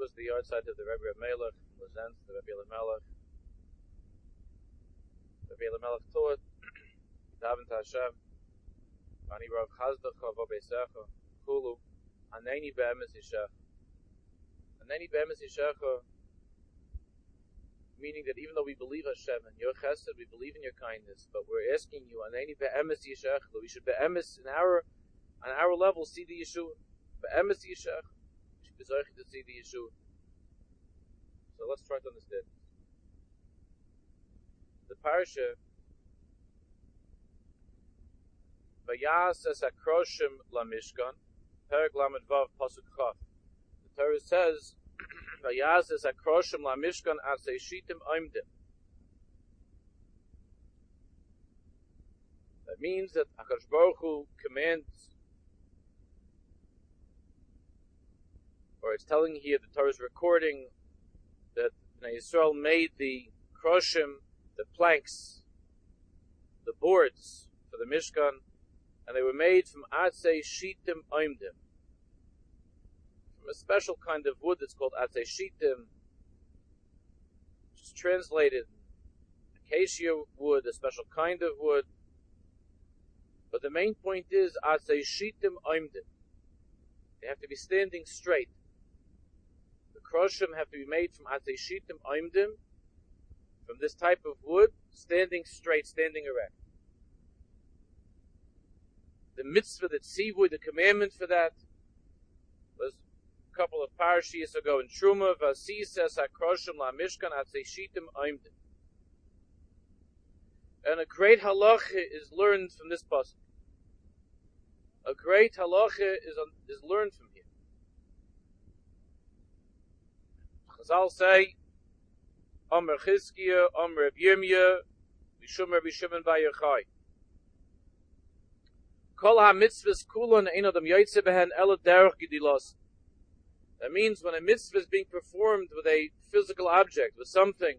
was the yahrzeit of the Rebbe Melech, Lazenz, the Rebbe Elimelech. Rebbe Elimelech taught, Daven to Hashem, Ani Rav Chazdacha V'Beisecha, Chulu, Aneni Be'emes Yishecha. Aneni Be'emes Yishecha, meaning that even though we believe Hashem and your chesed, we believe in your kindness, but we're asking you, Aneni Be'emes Yishecha, we should Be'emes on our level see the Yeshua. Be'emes Yishecha, we should be zocheh to see the Yeshua. So let's try to understand. The parasha, Vayas es akroshim la mishkan, perek lamed vav pasuk chaf. The Torah says, Vayas es akroshim la mishkan asay shitim oimdim. That means that HaKadosh Baruch Hu commands, or it's telling here, the Torah is recording that Bnei Yisrael made the kroshim, the planks, the boards for the Mishkan, and they were made from atzei shitim oimdim, from a special kind of wood that's called atzei shitim, which is translated acacia wood, a special kind of wood. But the main point is atzei shitim oimdim. They have to be standing straight. The kroshim have to be made from atzei shitim oimdim, from this type of wood, standing straight, standing erect. The mitzvah, that tzivui, the commandment for that, was a couple of parashiyos ago in Truma, Vasis es hakroshim la mishkan atzei shitim oimdim. And a great halacha is learned from this pasuk. A great halacha is learned from here. Chazal say, Amr Chizkiya, Amr Reb Yirmiyah, Mishum Rabbi Shimon bar Yochai. Kol ha-mitzvahs kulon ein adam yoytze behen ela derech gedilos. That means when a mitzvah is being performed with a physical object, with something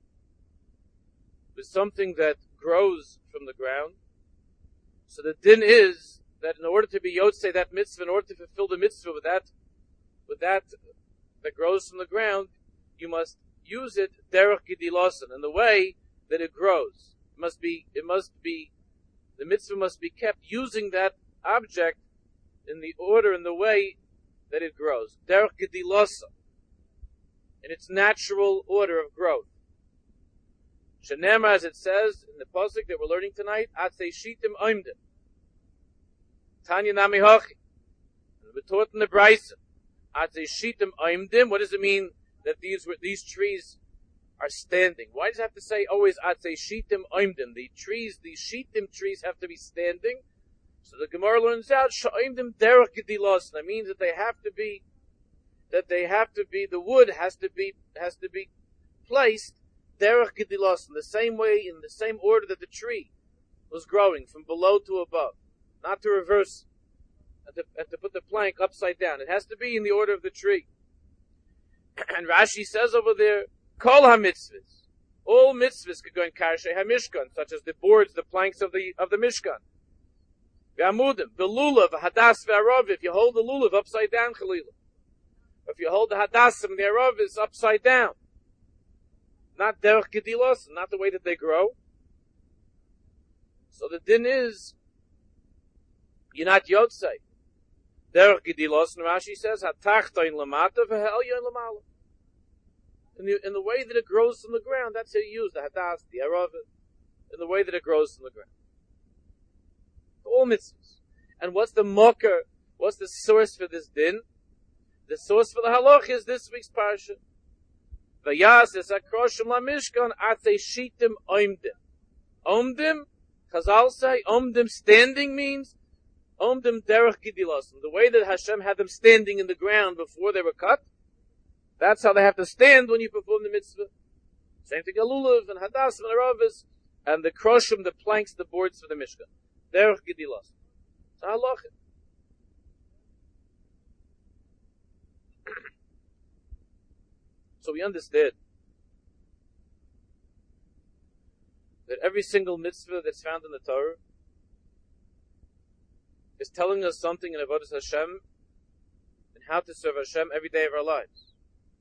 that grows from the ground, so the din is that in order to be yotze that mitzvah, in order to fulfill the mitzvah with that grows from the ground, you must use it derech gedilosan, in the way that it grows. The mitzvah must be kept using that object in the order, in the way that it grows. Derech gedilosan, in its natural order of growth. Shenemar, as it says in the pasuk that we're learning tonight, atzei shitim oimdim. Tanya nami hachi. And we're taught in the Brisa, atzei shitim oimdim. What does it mean that these trees are standing? Why does it have to say always atzei shitim oimdim? The shitim trees have to be standing. So the Gemara learns out sha'oimdim derech gedilos. That means that they have to be, the wood has to be placed derech gedilos, in the same way, in the same order that the tree was growing, from below to above, not to reverse and to put the plank upside down. It has to be in the order of the tree. And Rashi says over there, Kol ha-mitzvahs, all mitzvahs could go in karshei ha-mishkan, such as the boards, the planks of the mishkan. V'amudim, the lulav, hadas v'arav, if you hold the lulav upside down, chalilah. If you hold the hadasim, the arav is upside down. Not derech gedilos, not the way that they grow. So the din is, you're not yotzei. Derech gedilos, and Rashi says, hatachtoin lamata v'ha'elyon lamala. In the way that it grows from the ground, that's how you use the hadas, the arav, in the way that it grows from the ground. All mitzvahs. And what's the mocker? What's the source for this din? The source for the halach is this week's parasha. Vayas es akroshim la mishkan atzei shitim oimdim. Oimdim, Chazal say, oimdim standing means oimdim derech gedilosim. The way that Hashem had them standing in the ground before they were cut, that's how they have to stand when you perform the mitzvah. Same thing, alulav and hadas and aravis, and the kroshim, the planks, the boards for the mishkan. Derech gedilosim. It's a halacha. So we understand that every single mitzvah that's found in the Torah is telling us something in Avodas Hashem and how to serve Hashem every day of our lives.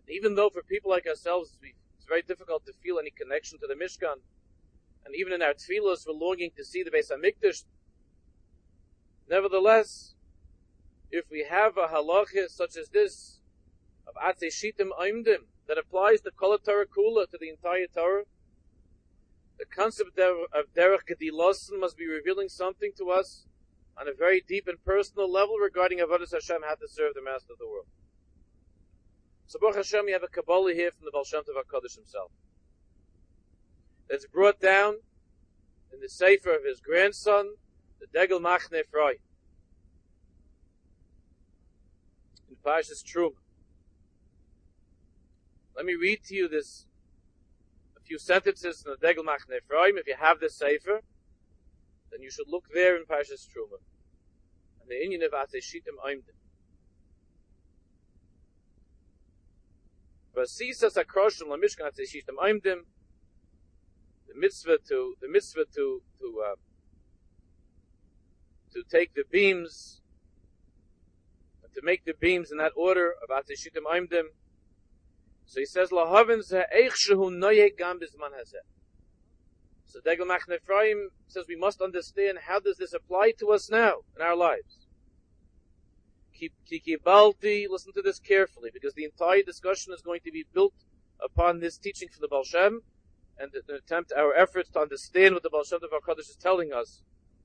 Even though for people like ourselves, it's very difficult to feel any connection to the Mishkan, and even in our tefillos, we're longing to see the Beis HaMikdash. Nevertheless, if we have a halacha such as this, of Atzei Shitim Oimdim, that applies to Kol Torah Kula, to the entire Torah, the concept of Derech Gedilosan must be revealing something to us on a very deep and personal level regarding Avodas Hashem, how to serve the Master of the world. So Baruch Hashem, we have a Kabbalah here from the Baal Shem Tov HaKadosh himself. That's brought down in the Sefer of his grandson, the Degel Machne Ephraim, in Parshas Truma. Let me read to you a few sentences in the Degel Machne Ephraim. If you have this Sefer, then you should look there in Parshas Truma, and the Inyan of Atzei Shitim Oimdim. Vasisas Akroshim LaMishkan Atzei Shitim Oimdim. The mitzvah to take the beams, and to make the beams in that order of Atzei Shitim Oimdim. So he says, Lahavin Ze'eich Shehu Noyeg Gam Bizman Hazeh. So Degel Machne Ephraim says we must understand, how does this apply to us now in our lives? Kibalti, listen to this carefully, because the entire discussion is going to be built upon this teaching from the Baal Shem, and to attempt our efforts to understand what the Baal Shem Tov HaKadosh is telling us.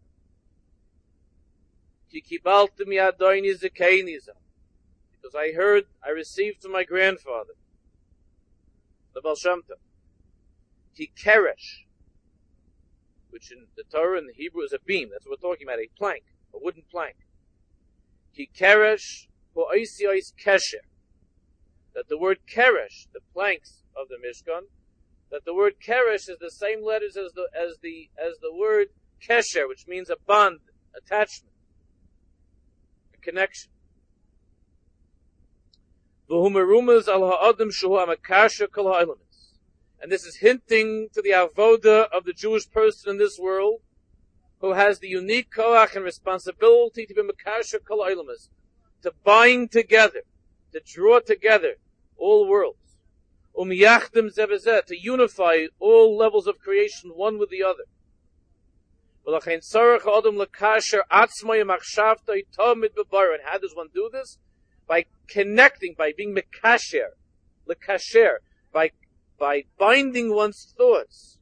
Kibalti mi'adoini zekeiniza, because I received from my grandfather, the Baal Shem Tov, Keresh, which in the Torah and the Hebrew is a beam. That's what we're talking about, a plank, a wooden plank. Keresh ho'oisios kesher. That the word keresh, the planks of the Mishkan, that the word keresh is the same letters as the word kesher, which means a bond, attachment, a connection. V'humerumas al ha'adam shuhu amakasha kol ha'olamis. And this is hinting to the avoda of the Jewish person in this world, who has the unique koach and responsibility to be makasha kol ha'olamis, to bind together, to draw together all worlds, umiyachdim zebezeh, to unify all levels of creation one with the other. And how does one do this? By connecting, by being mekasher, lekasher, by binding one's thoughts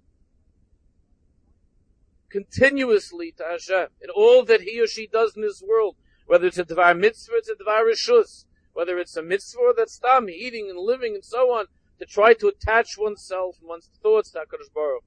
continuously to Hashem in all that he or she does in this world, whether it's a dvar mitzvah, it's a dvar rishus, whether it's a mitzvah that's stam, eating and living and so on, to try to attach oneself and one's thoughts to HaKadosh Baruch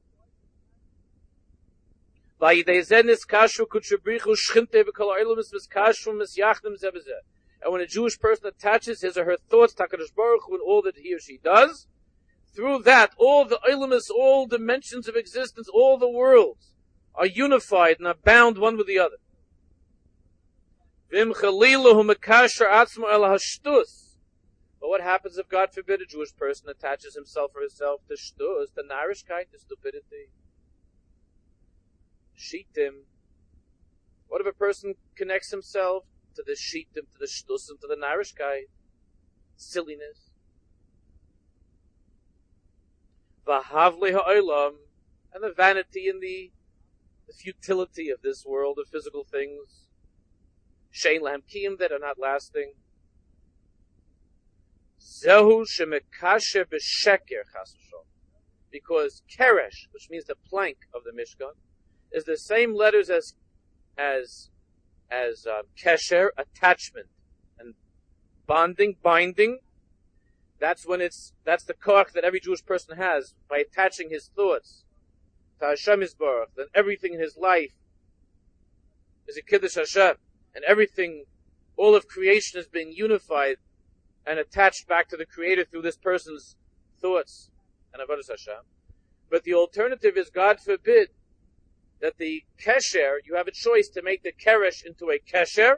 Hu. And when a Jewish person attaches his or her thoughts to HaKadosh Baruch Hu in all that he or she does, through that, all the olamis, all dimensions of existence, all the worlds are unified and are bound one with the other. But what happens if, God forbid, a Jewish person attaches himself or herself to shtus, to narishkeit, to stupidity? Shitim. What if a person connects himself to the shitim, to the shtusim, to the narishkeit? Silliness. V'havli ha'olam, and the vanity and the futility of this world of physical things. Shein lahem kiyum, that are not lasting. Zehu shemekasher b'sheker chas v'shalom. Because keresh, which means the plank of the Mishkan, is the same letters as kesher, attachment, and bonding, binding. That's the koach that every Jewish person has by attaching his thoughts to Hashem Yisborach. Then everything in his life is a kiddush Hashem, and everything, all of creation is being unified and attached back to the Creator through this person's thoughts and avodas Hashem. But the alternative is, God forbid, that the kesher, you have a choice to make the keresh into a kesher,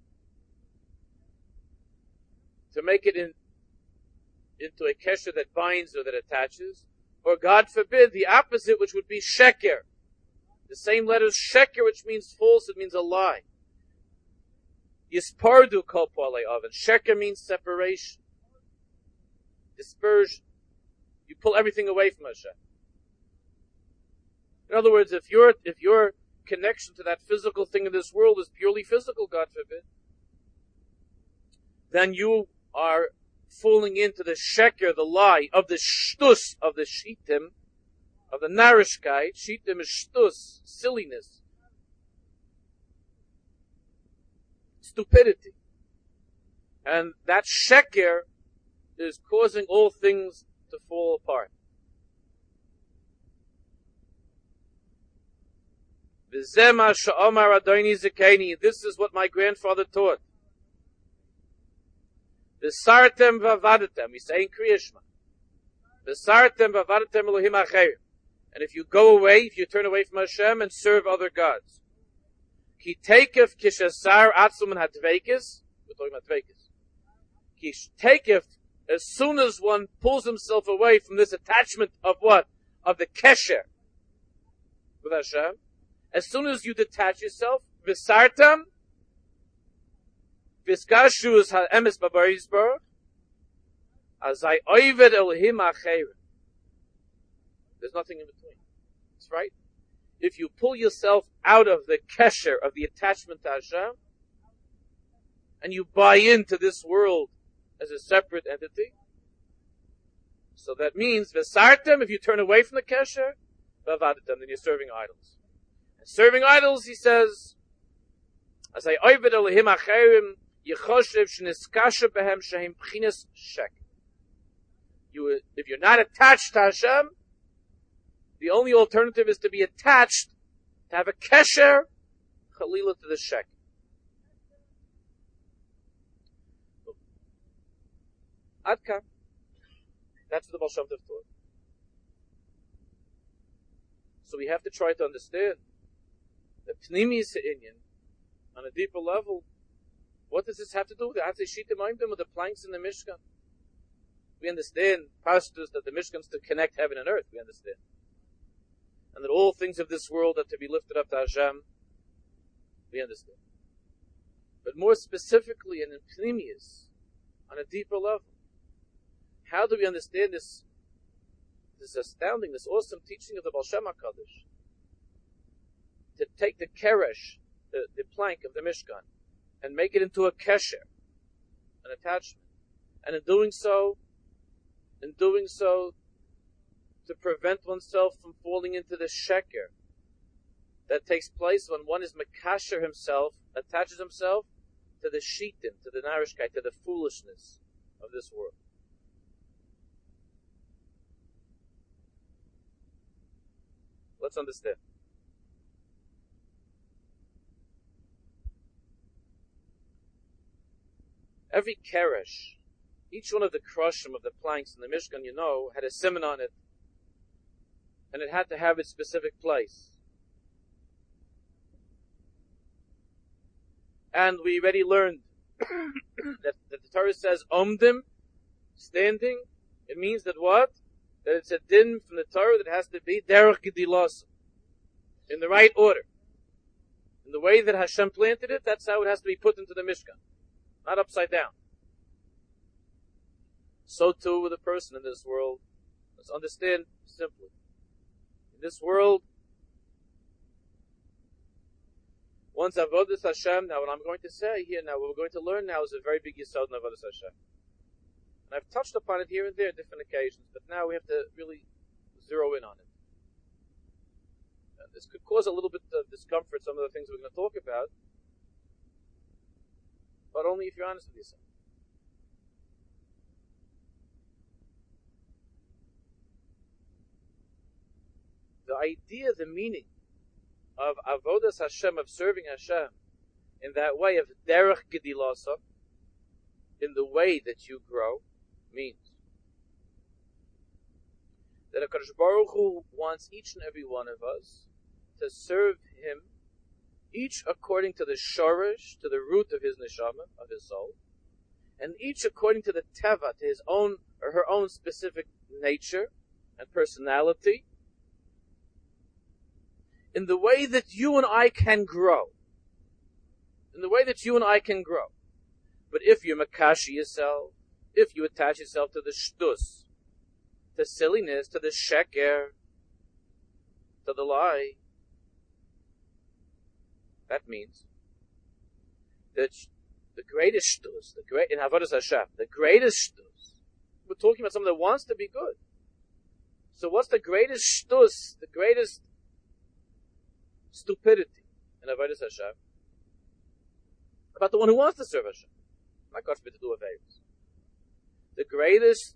to make it into a kesher that binds or that attaches, or God forbid, the opposite, which would be sheker. The same letters, sheker, which means false, it means a lie. Yispardu kol po'alei oven. Sheker means separation. dispersion. You pull everything away from Hashem. In other words, if your connection to that physical thing in this world is purely physical, God forbid, then you are falling into the sheker, the lie, of the shtus, of the shitim, of the narishkeit. Shitim is shtus, silliness, stupidity. And that sheker is causing all things to fall apart. This is what my grandfather taught. V'sartem v'avadetem. We say in Kriya Shema. V'sartem v'avadetem Elohim acherim. And if you go away, if you turn away from Hashem and serve other gods. Ki tekef kishasar atzum and hadveikis. We're talking about dveikis. Ki tekef, as soon as one pulls himself away from this attachment of what? Of the kesher with Hashem. As soon as you detach yourself, v'sartem, v'skashus ha'emes b'barizbar, azai oived Elohim acherim. There's nothing in between. That's right. If you pull yourself out of the kesher, of the attachment to Hashem, and you buy into this world as a separate entity, so that means, v'sartem, if you turn away from the kesher, v'avadetem, then you're serving idols. Serving idols, he says, as I oived Elohim acherim, yechoshev sheniskasha behem shehim pchinas shek. If you're not attached to Hashem, the only alternative is to be attached, to have a kesher, chalila to the shek. Adka. That's what the Baal Shem Tov taught. So we have to try to understand the Pnimis Inyan, on a deeper level. What does this have to do with the Atzei Shitim Oimdim, with the planks in the Mishkan? We understand, pastors, that the Mishkan is to connect heaven and earth, we understand. And that all things of this world are to be lifted up to Hashem, we understand. But more specifically, and in Pnimius, on a deeper level, how do we understand this astounding, this awesome teaching of the Baal Shem HaKadosh? To take the keresh, the plank of the Mishkan, and make it into a kesher, an attachment. And in doing so, to prevent oneself from falling into the sheker that takes place when one is mekasher himself, attaches himself to the shitim, to the narishkeit, to the foolishness of this world. Let's understand. Every keresh, each one of the krushim of the planks in the Mishkan, had a siman on it. And it had to have its specific place. And we already learned that the Torah says, omdim, standing. It means that what? That it's a din from the Torah that has to be derech gedilas, in the right order. In the way that Hashem planted it, that's how it has to be put into the Mishkan. Not upside down. So too with a person in this world. Let's understand simply. In this world, once Avodas Hashem, now what I'm going to say here now, what we're going to learn now is a very big yesod in Avodas Hashem. And I've touched upon it here and there on different occasions, but now we have to really zero in on it. And this could cause a little bit of discomfort, some of the things we're going to talk about, but only if you're honest with yourself. The idea, the meaning of Avodas Hashem, of serving Hashem, in that way of derech gedilasa, in the way that you grow, means that HaKadosh Baruch Hu wants each and every one of us to serve Him, each according to the shorish, to the root of his neshama, of his soul, and each according to the teva, to his own or her own specific nature and personality, in the way that you and I can grow. In the way that you and I can grow. But if you're makashi yourself, if you attach yourself to the shtus, to silliness, to the sheker, to the lie, that means that the greatest shtus, in Avodas Hashem, the greatest shtus, we're talking about someone that wants to be good. So what's the greatest shtus, the greatest stupidity in Avodas Hashem? About the one who wants to serve Hashem. Not God forbid to do favors. The greatest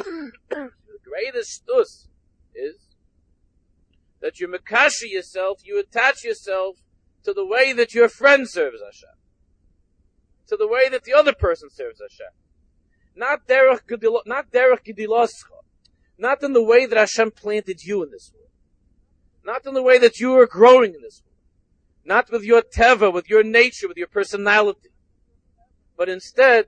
shtus is that you mekashi yourself, you attach yourself to the way that your friend serves Hashem. To the way that the other person serves Hashem. Not derech gediloscha. Not in the way that Hashem planted you in this world. Not in the way that you are growing in this world. Not with your teva, with your nature, with your personality. But instead,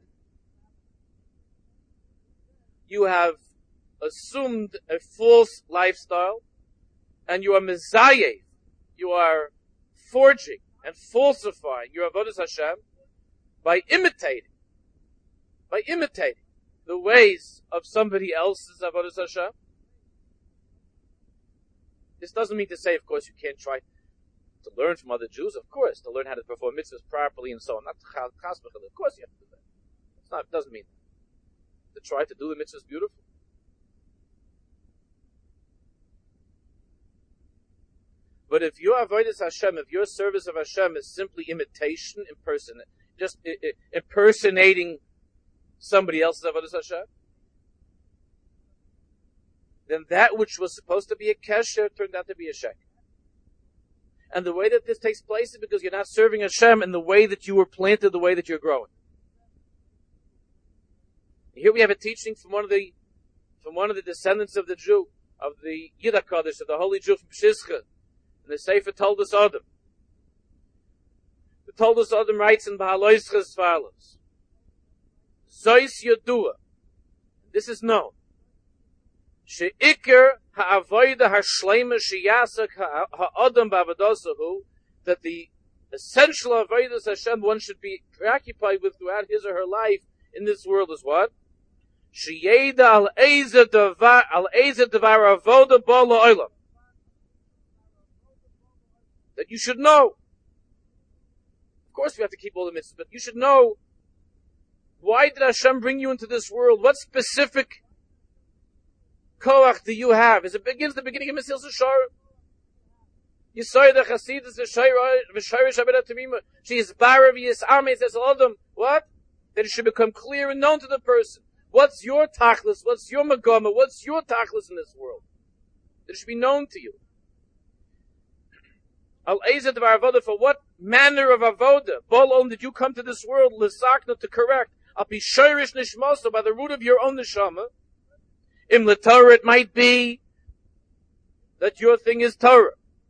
you have assumed a false lifestyle, and you are mezayeh, you are forging and falsifying your avodas Hashem by imitating the ways of somebody else's avodas Hashem. This doesn't mean to say, of course, you can't try to learn from other Jews, of course, to learn how to perform mitzvahs properly and so on. Not chas v'challah. Of course you have to do that. It doesn't mean that. To try to do the mitzvahs beautiful. But if your avodas Hashem, if your service of Hashem is simply imitation, just impersonating somebody else's avodas Hashem, then that which was supposed to be a kesher turned out to be a sheker. And the way that this takes place is because you're not serving Hashem in the way that you were planted, the way that you're growing. Here we have a teaching from one of the descendants of the Jew, of the Yidah Kodesh, of the holy Jew from Pshischa. And the Sefer Toldos Adam. The Toldos Adam writes in Bahaloischa as follows: Zois Yodua. This is known. She'ikir ha'avoida ha'shleima she'yasak ha'adam ba'avadosahu, that the essential avodas Hashem one should be preoccupied with throughout his or her life in this world is what? She'yeda al eiza davar avoda bo la'olam. That you should know. Of course we have to keep all the mitzvahs, but you should know, why did Hashem bring you into this world? What specific koach do you have? As it begins the beginning of Mesilas Yesharim. Yisrael the Chasidus v'shayrish abedat tamima. She is bara v'yisame, says Adam. What? That it should become clear and known to the person. What's your tachlis? What's your magama? What's your tachlis in this world? That it should be known to you. Al ezed of avoda, for what manner of avoda? Bolom, did you come to this world? L'sakna, to correct. Al pi shayrish nishmosa, by the root of your own neshama. Im l'Torah, it might be that your thing is Torah.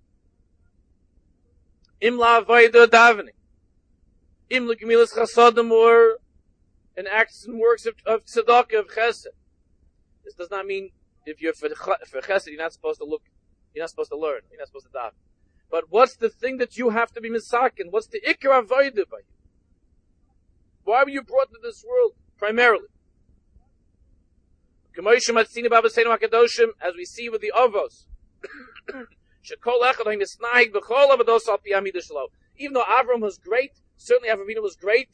Im la'avoda davening. Im l'gemilas chasadim, or in acts and works of tzedakah, of chesed. This does not mean if you're for chesed, you're not supposed to look, you're not supposed to learn, you're not supposed to daven. But what's the thing that you have to be misakin? What's the ikar avodah by you? Why were you brought into this world primarily? As we see with the Avos, even though Avram was great, certainly Avram was great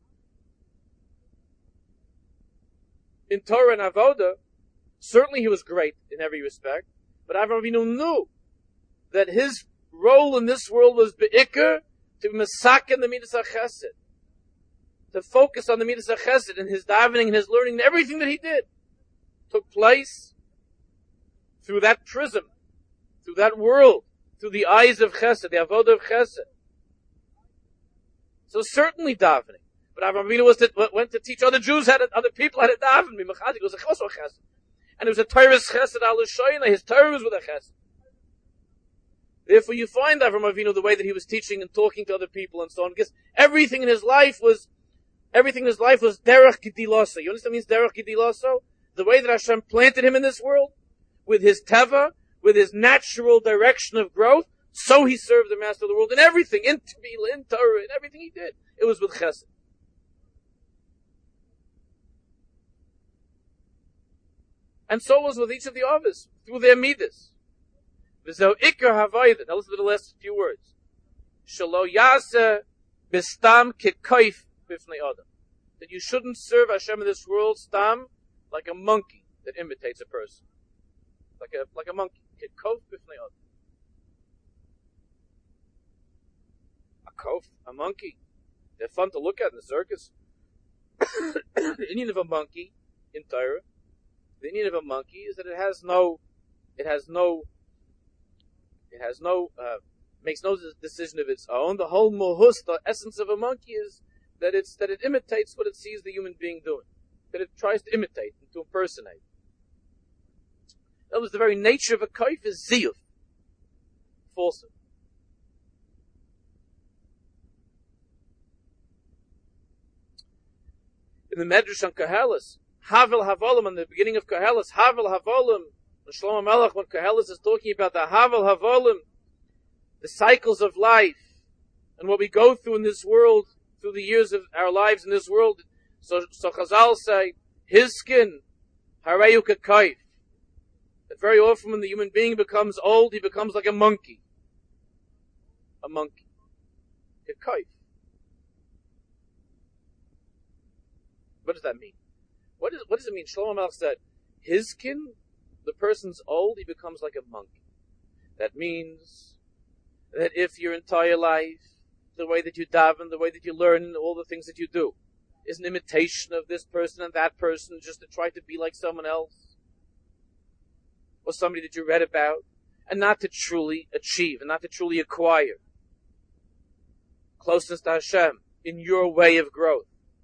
in Torah and Avodah, certainly he was great in every respect, but Avram Avinu knew that his role in this world was be'ikr, to be masakin the midas hachesed, to focus on the midas hachesed, and his davening and his learning and everything that he did took place through that prism, through that world, through the eyes of chesed, the avodah of chesed. So certainly davening. But Avraham Avinu went to teach other Jews other people how to daven. It was a chesed. And it was a Torah's chesed al shoyna. His Torah was with a chesed. Therefore you find Avraham Avinu the way that he was teaching and talking to other people and so on. Because everything in his life was derech gediloso. You understand what means derech gediloso? The way that Hashem planted him in this world, with his teva, with his natural direction of growth, so he served the master of the world in everything, in Tefillah, in Torah, in everything he did. It was with chesed. And so was with each of the others, through their midas. V'zeu ikar havoida. Now listen to the last few words. Shelo yaseh bistam kikoif bifnei adam. That you shouldn't serve Hashem in this world, stam, like a monkey that imitates a person. Like a monkey. Kikoif bifnei adam. A kof, a monkey. They're fun to look at in the circus. The Indian of a monkey in Torah, the Indian of a monkey is that makes no decision of its own. The whole mohus, the essence of a monkey is that it imitates what it sees the human being doing. That it tries to imitate and to impersonate. That was the very nature of a kaif is ziyuf. Falsehood. In the Medrash on Koheles, Havel Havolim, in the beginning of Koheles, Havel Havolim, when Shlomo Melech, when Koheles is talking about the Havel Havolim, the cycles of life, and what we go through in this world, through the years of our lives in this world, so Chazal say, his skin, Hareyu Kakaif, that very often when the human being becomes old, he becomes like a monkey. A monkey. Kakaif. What does that mean? What does it mean? Shlomo Melech said, his skin, the person's old, he becomes like a monkey. That means that if your entire life, the way that you daven, the way that you learn, all the things that you do, is an imitation of this person and that person, just to try to be like someone else, or somebody that you read about, and not to truly achieve, and not to truly acquire closeness to Hashem in your way of growth.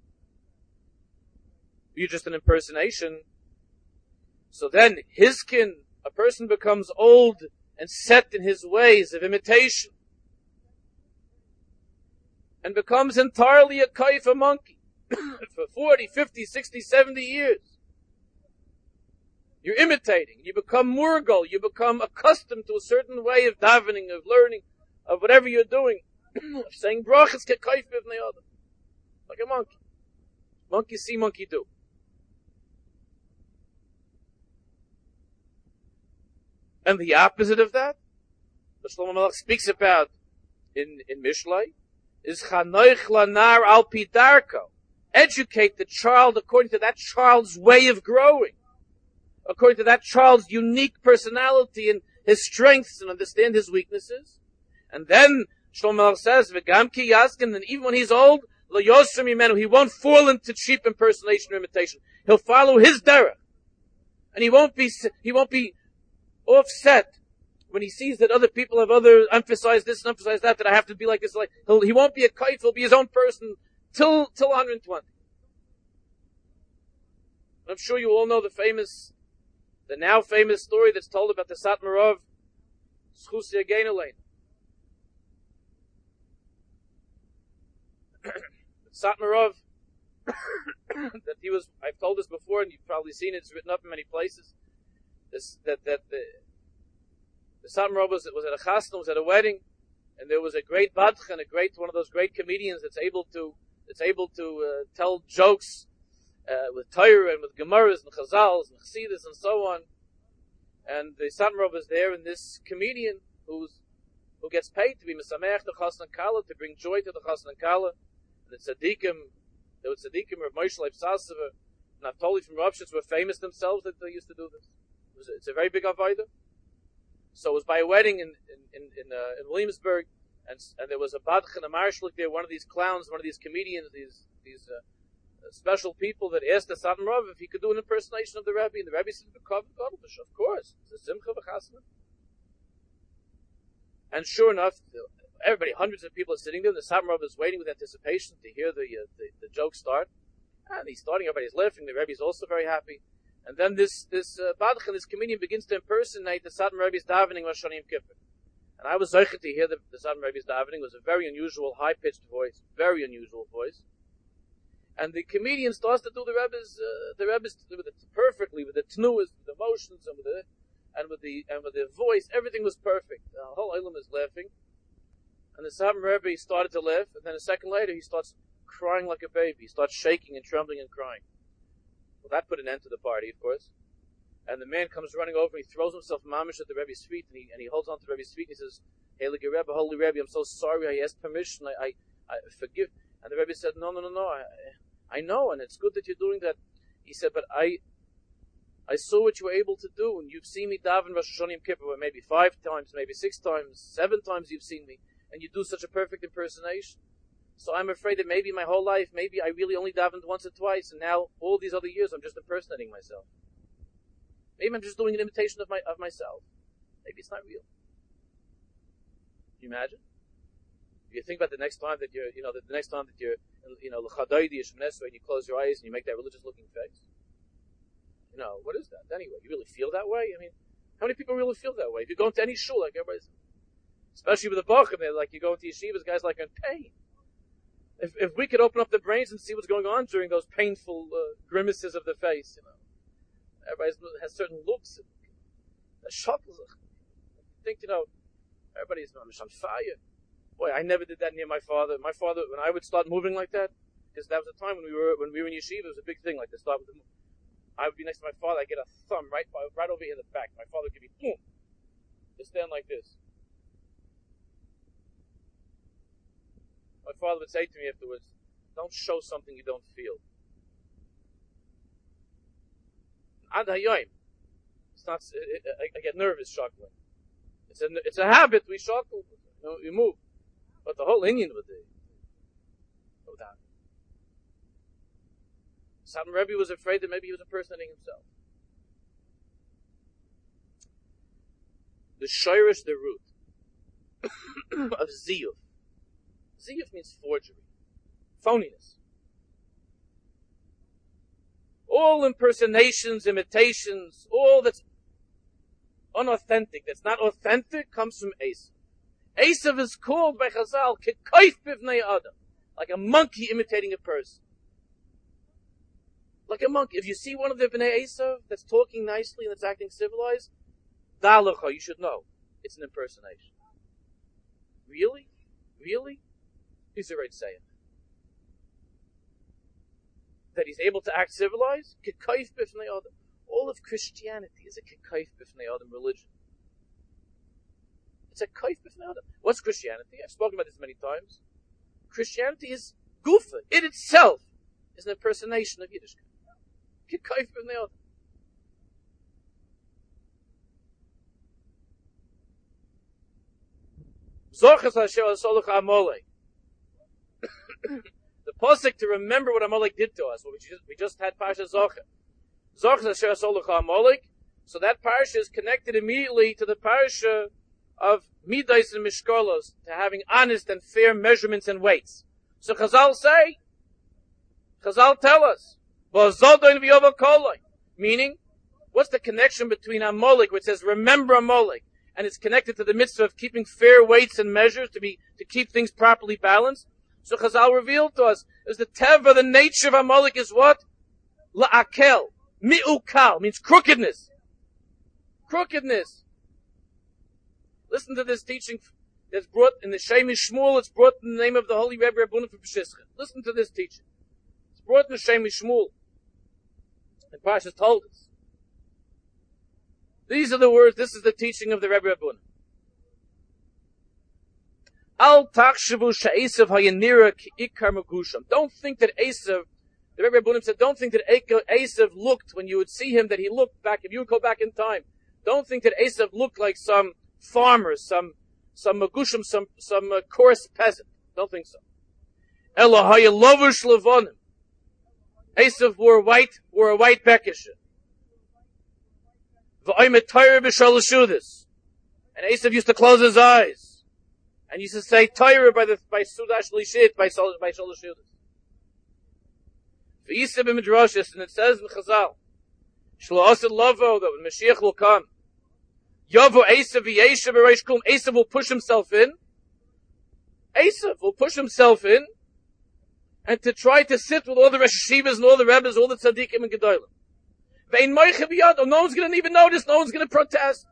You're just an impersonation. So then, his skin, a person becomes old and set in his ways of imitation, and becomes entirely a kaif, a monkey, for 40, 50, 60, 70 years. You're imitating. You become murgal. You become accustomed to a certain way of davening, of learning, of whatever you're doing, of saying brachas kekaif b'vnei adam, like a monkey. Monkey see, monkey do. And the opposite of that, the Shlomo Melech speaks about in Mishlei, is chanoich lanar al pi darko. Educate the child according to that child's way of growing, according to that child's unique personality and his strengths, and understand his weaknesses. And then Shlomo Melech says, "V'gam ki yaskin," and even when he's old, lo yosem imenu, he won't fall into cheap impersonation or imitation. He'll follow his derech, and he won't be offset when he sees that other people have emphasized this and emphasized that I have to be like this. He won't be a kaif, he'll be his own person till 120. I'm sure you all know the now famous story that's told about the Satmarov, Zchus Yagein Aleinu. Satmarov, that he was, I've told this before and you've probably seen it, it's written up in many places. The Satmarov was at a chasna, was at a wedding, and there was a great badchan, one of those great comedians that's able to tell jokes with Torah and with Gemaras and Chazals and Chassidus and so on. And the Satmarov was there, and this comedian who gets paid to be Mesameach the Chasna Kala, to bring joy to the Chasna Kala, and the tzaddikim, there were tzaddikim of Moshe Leib Sasava, Naftali from Ropshitz were famous themselves that they used to do this. It's a very big avodah. So it was by a wedding in Williamsburg, and there was a badchan, a marshalik there, one of these clowns, one of these comedians, these special people that asked the Satmarov if he could do an impersonation of the Rebbe, and the Rebbe said, of course, it's a simcha v'chasna. And sure enough, everybody, hundreds of people are sitting there, and the Satmarov is waiting with anticipation to hear the joke start, and he's starting, everybody's laughing, the Rebbe's also very happy. And then this badchan, this comedian, begins to impersonate the Satmar Rebbe's davening Rosh Hashanah Yom Kippur. And I was zeicher to hear the Satmar Rebbe's davening. It was a very unusual, high-pitched voice, very unusual voice. And the comedian starts to do the Rebbe's perfectly, with the tnuas, with the emotions, and with the voice. Everything was perfect. The whole Olam is laughing. And the Satmar Rebbe started to laugh, and then a second later he starts crying like a baby. He starts shaking and trembling and crying. Well, that put an end to the party, of course. And the man comes running over, he throws himself mamish at the Rebbe's feet, and he holds on to the Rebbe's feet, and he says, Heilige Rebbe, Holy Rebbe, I'm so sorry, I asked permission, I forgive. And the Rebbe said, no, I know, and it's good that you're doing that. He said, but I saw what you were able to do, and you've seen me daven Rosh Hashanah Yom Kippur, maybe 5 times, maybe 6 times, 7 times you've seen me, and you do such a perfect impersonation. So I'm afraid that maybe my whole life, maybe I really only davened once or twice, and now all these other years I'm just impersonating myself. Maybe I'm just doing an imitation of myself. Maybe it's not real. Can you imagine? If you think about the next time that you're, and you close your eyes and you make that religious looking face. What is that? Anyway, you really feel that way? I mean, how many people really feel that way? If you go into any shul, like everybody's, especially with the bachim, like you go into yeshivas, guys like in pain. If we could open up the brains and see what's going on during those painful grimaces of the face, everybody has certain looks. The shackles. I think, everybody's on fire. Boy, I never did that near my father. My father, when I would start moving like that, because that was the time when we were in yeshiva, it was a big thing. Like to start with, I would be next to my father. I get a thumb right over here in the back. My father would give me boom. Just stand like this. My father would say to me afterwards, "Don't show something you don't feel." Ad hayoim. It's not. I get nervous shuckling. It's a habit. We shuckle. We move. But the whole Indian would do. No doubt. Sadam Rebbe was afraid that maybe he was impersonating himself. The shirish, the root of ziyuf. Ziyuf means forgery, phoniness. All impersonations, imitations, all that's unauthentic, that's not authentic, comes from Esav. Esav is called by Chazal kekayf bivnei adam, like a monkey imitating a person. Like a monkey. If you see one of the Bnei Esav that's talking nicely and that's acting civilized, dalacha, you should know it's an impersonation. Really? Really? He's already saying that he's able to act civilized. Kekayf b'fnei adam. All of Christianity is a kekayf b'fnei adam religion. It's a kayf b'fnei adam. What's Christianity? I've spoken about this many times. Christianity is gufa. It itself is an impersonation of Yiddishkeit. Kekayf b'fnei adam. Zorchas Hashem Asolach Amalek. The pasuk to remember what Amalek did to us. Well, we just had Parsha Zocher. Zorchas Hashem Asolach Amalek. So that parsha is connected immediately to the parsha of Midas and Mishkolos, to having honest and fair measurements and weights. So Chazal tell us, meaning, what's the connection between Amalek, which says remember Amalek, and it's connected to the mitzvah of keeping fair weights and measures to keep things properly balanced? So Chazal revealed to us is the teva, the nature of Amalek is what? La'akel, mi'ukal, means crookedness. Crookedness. Listen to this teaching that's brought in the Shem Shmuel. It's brought in the name of the Holy Rebbe Rabbunim from Peshizchen. Listen to this teaching. It's brought in the Shem Shmuel. And Parshas told us. These are the words. This is the teaching of the Rebbe Rabbunim. Al tachshavu she'esav hayanira ki'ikar magusham. Don't think that Esav, the Rebbe Rabbunim said, don't think that Esav looked, when you would see him, that he looked back, if you would go back in time, don't think that Esav looked like some farmer, some magusham, some coarse peasant. Don't think so. Ela hayalovush levonim. Esav wore a white bekisha. V'aymet Torah b'shalashudis. And Esav used to close his eyes. And used to say Torah by Sudash Lishit, by Shalashudis. V'yisab b'midrashis, and it says in Chazal, Shlo asid lavo, that when Mashiach will come, Yavo Esav v'yeshav b'reish kulm, Esav will push himself in. Esav will push himself in, and to try to sit with all the Rosh Hashivas and all the Rebbes, all the Tzaddikim and Gedolim. Ve'in moiche b'yado, no one's going to even notice, no one's going to protest.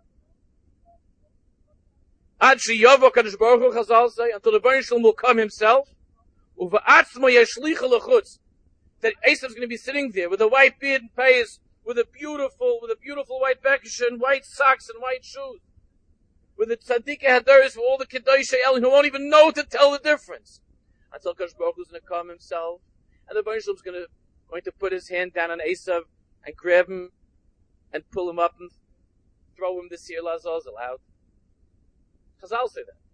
Ad sheyavo Kadosh Baruch Hu, Chazal say, until the Baruch Shalom will come himself, uva'atzmo yeshlicha l'chutz, that Esav's going to be sitting there with a white beard and payas, with a beautiful Kedusha and white socks and white shoes. With the Tzaddik Hadaris, with all the Kedoshei Elohim who won't even know to tell the difference. Until Kadosh Baruch Hu's going to come himself, and the Baruch Hu's going to put his hand down on Esav and grab him and pull him up and throw him the Sir Lazazel out. Chazal say that.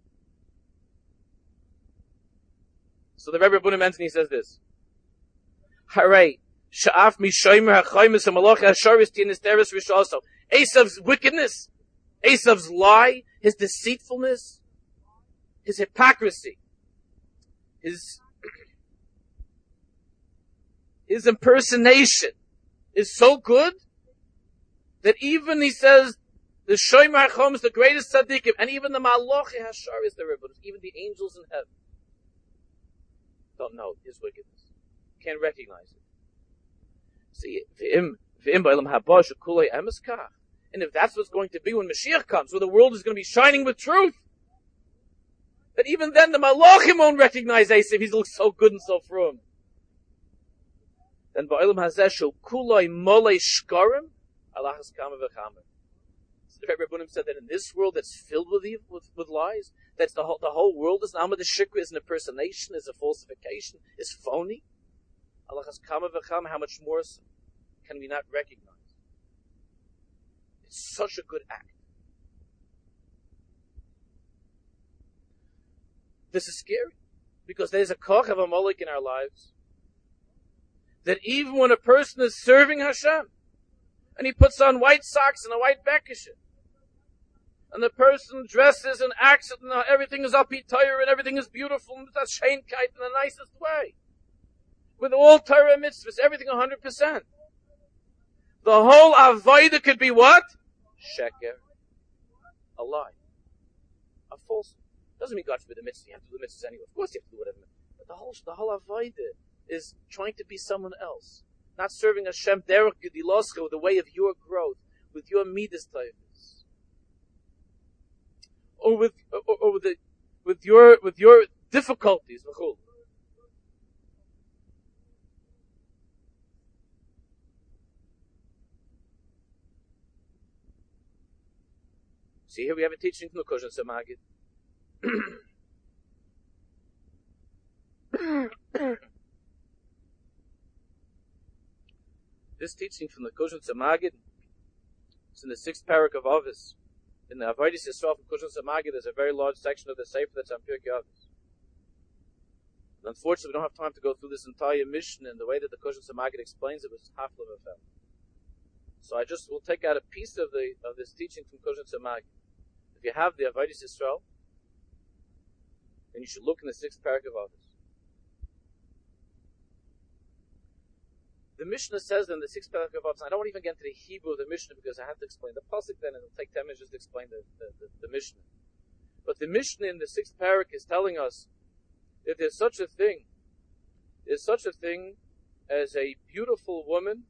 So the Rebbe Rabbeinu Mentini says this. Hooray. Sha'af mishoymer ha'choymes ha'malach ha'sharis tinis teres rishoso. Esav's wickedness, Esav's lie, his deceitfulness, his hypocrisy, his impersonation is so good that even, he says, the Shomer HaChom is the greatest tzaddikim, and even the Malach HaShar is the Rebbe, even the angels in heaven don't know his wickedness, can't recognize it. See, and if that's what's going to be when Mashiach comes, where the world is going to be shining with truth, that even then the Malachim won't recognize Esav, he looks so good and so frum. Then Ba'olam Hazeh Shel Kuloi Molei Shkarim, Allah has Kama V'Chama. The Rebbe Rabbeinu said that in this world that's filled with lies, that's the whole world is Nama the Shikra, is an impersonation, is a falsification, is phony. Allah has Kama V'Chama, how much more so can we not recognize? It's such a good act. This is scary, because there's a koch of Amalek in our lives, that even when a person is serving Hashem, and he puts on white socks and a white bekishet, and the person dresses and acts and everything is up Torah and everything is beautiful and that's sheinkeit in the nicest way, with all Torah mitzvahs, everything 100%. The whole avodah could be what? Sheker. A lie. A false. Doesn't mean God forbid the mitzvah, you have to do the mitzvahs anyway. Of course you have to do whatever. But the whole avodah is trying to be someone else. Not serving Hashem derech gediloscha, with the way of your growth, with your midas taivus. Or with your difficulties. See, here we have a teaching from the Kosher Samagid. This teaching from the Kosher Samagid is in the 6th parak of Avos. In the Avodas Yisrael from Kosher Samagid, there's a very large section of the Sefer that's on Pirkei Avos. Unfortunately, we don't have time to go through this entire mission, and the way that the Kosher Samagid explains it was half of a fel. So I just will take out a piece of this teaching from Kosher Samagid. If you have the Avodas Yisrael, then you should look in the 6th parak of Avos. The Mishnah says in the 6th parak of Avos, I don't want to even get into the Hebrew of the Mishnah because I have to explain the pasuk, then it'll take 10 minutes just to explain the Mishnah. But the Mishnah in the 6th parak is telling us that there's such a thing as a beautiful woman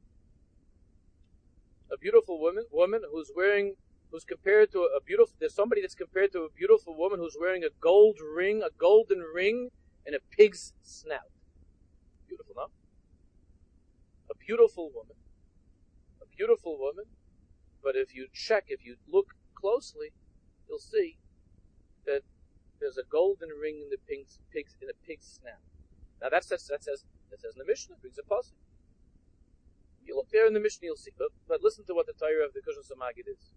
who's compared to there's somebody that's compared to a beautiful woman who's wearing a golden ring in a pig's snout. Beautiful, no? A beautiful woman, but if you look closely, you'll see that there's a golden ring in a pig's snout. Now that says in the Mishnah, brings a pasuk. You look there in the Mishnah, you'll see. But listen to what the Torah of the Kosher Samagid is.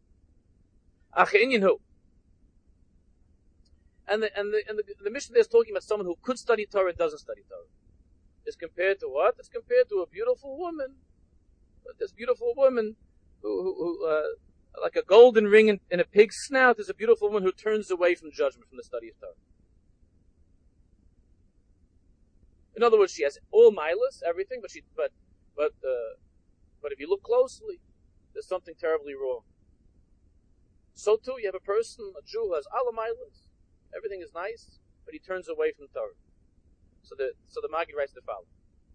And the Mishnah there is talking about someone who could study Torah and doesn't study Torah. It's compared to what? It's compared to a beautiful woman. But this beautiful woman who like a golden ring in a pig's snout, is a beautiful woman who turns away from judgment, from the study of Torah. In other words, she has all milas, everything, but if you look closely, there's something terribly wrong. So too, you have a person, a Jew, who has all milas, everything is nice, but he turns away from Torah. So the Maggid writes the following: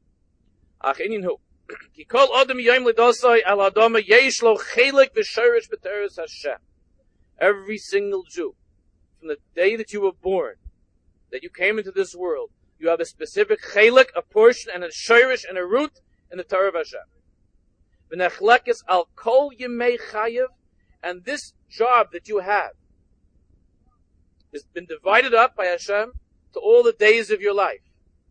every single Jew, from the day that you were born, that you came into this world, you have a specific chelik, a portion, and a shirish, and a root in the Torah of Hashem. And this job that you have has been divided up by Hashem to all the days of your life.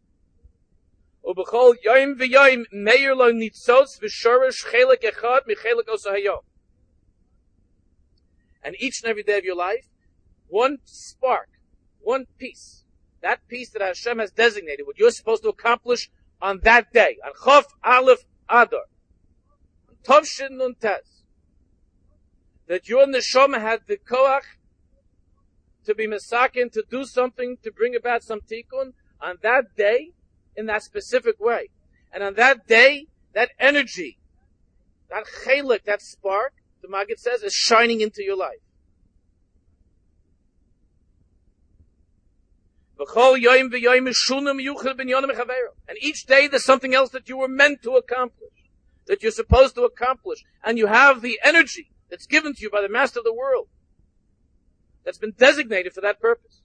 And each and every day of your life, one spark, one piece, that piece that Hashem has designated, what you're supposed to accomplish on that day, on Chof Aleph Adar, Tov Shin Nun Tes, that your neshama had the koach to be mesaken, to do something, to bring about some tikkun on that day, in that specific way. And on that day, that energy, that chelik, that spark, the Maggid says, is shining into your life. And each day there's something else that you were meant to accomplish, that you're supposed to accomplish, and you have the energy that's given to you by the Master of the world, that's been designated for that purpose.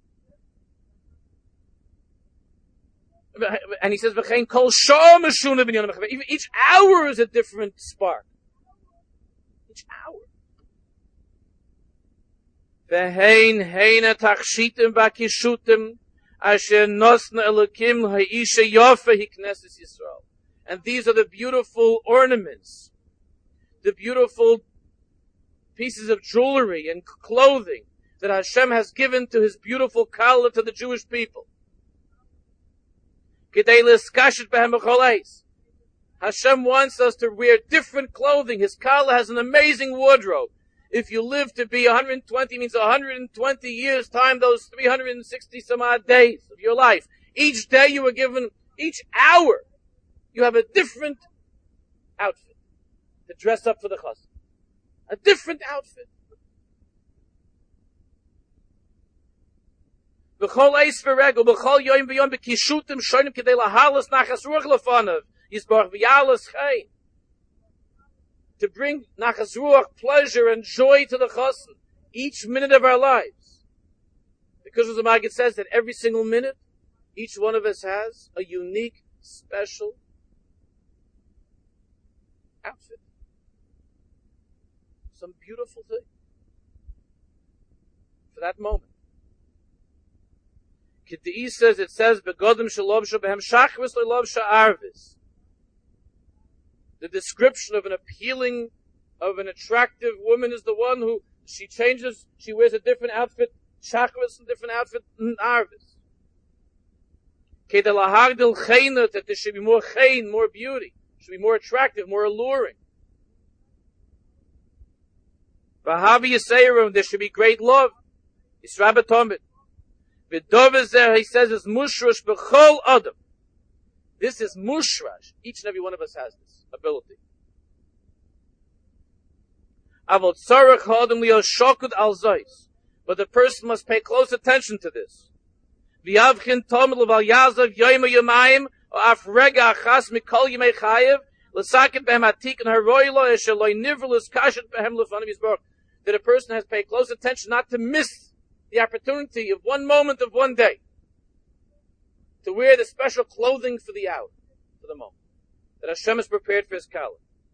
And he says, each hour is a different spark. Each hour. And these are the beautiful ornaments, the beautiful pieces of jewelry and clothing that Hashem has given to his beautiful kala, to the Jewish people. Hashem wants us to wear different clothing. His kala has an amazing wardrobe. If you live to be 120, means 120 years time, those 360 some odd days of your life. Each day you were given, each hour, you have a different outfit to dress up for the chassid. A different outfit. To bring nachas ruach, pleasure and joy to the chassan, each minute of our lives. Because as the Maggid says that every single minute, each one of us has a unique, special outfit. Some beautiful thing. For that moment. Kidei says, it says, Begodim shalobsha behem shachris lo'lovsha arvis. The description of an appealing, of an attractive woman is the one who, she wears a different outfit, chakras, a different outfit, arvis. That there should be more chayin, more beauty, should be more attractive, more alluring. Vahavi Yisayram, there should be great love. Yisra B'tomit. V'dov there, he says, is mushrash b'chol adam. This is mushrash. Each and every one of us has this ability. But the person must pay close attention to this. That a person has to pay close attention not to miss the opportunity of one moment of one day to wear the special clothing for the hour, for the moment, that Hashem has prepared for his kala.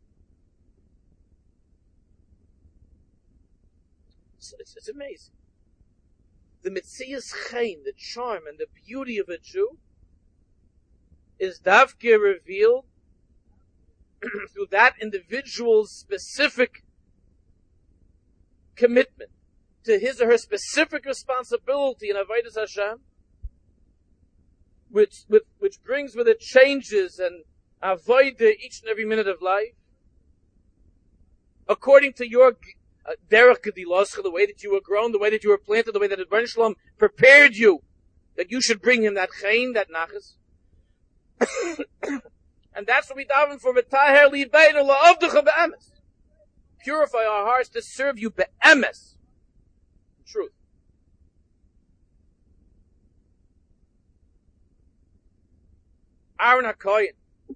It's amazing. The Metzias Chaim, the charm and the beauty of a Jew, is davke revealed through that individual's specific commitment to his or her specific responsibility in Avodas Hashem, which brings with it changes and avoid each and every minute of life, according to your derech gediloscha, the way that you were grown, the way that you were planted, the way that Rebbeinu Shalom prepared you, that you should bring him that chayin, that nachas. And that's what we daven for. V'taher libeinu la'avdecha be'emes. Purify our hearts to serve you be'emes. Truth. Aaron HaKoyin.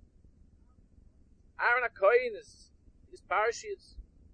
Aaron HaKoyin is his parashas.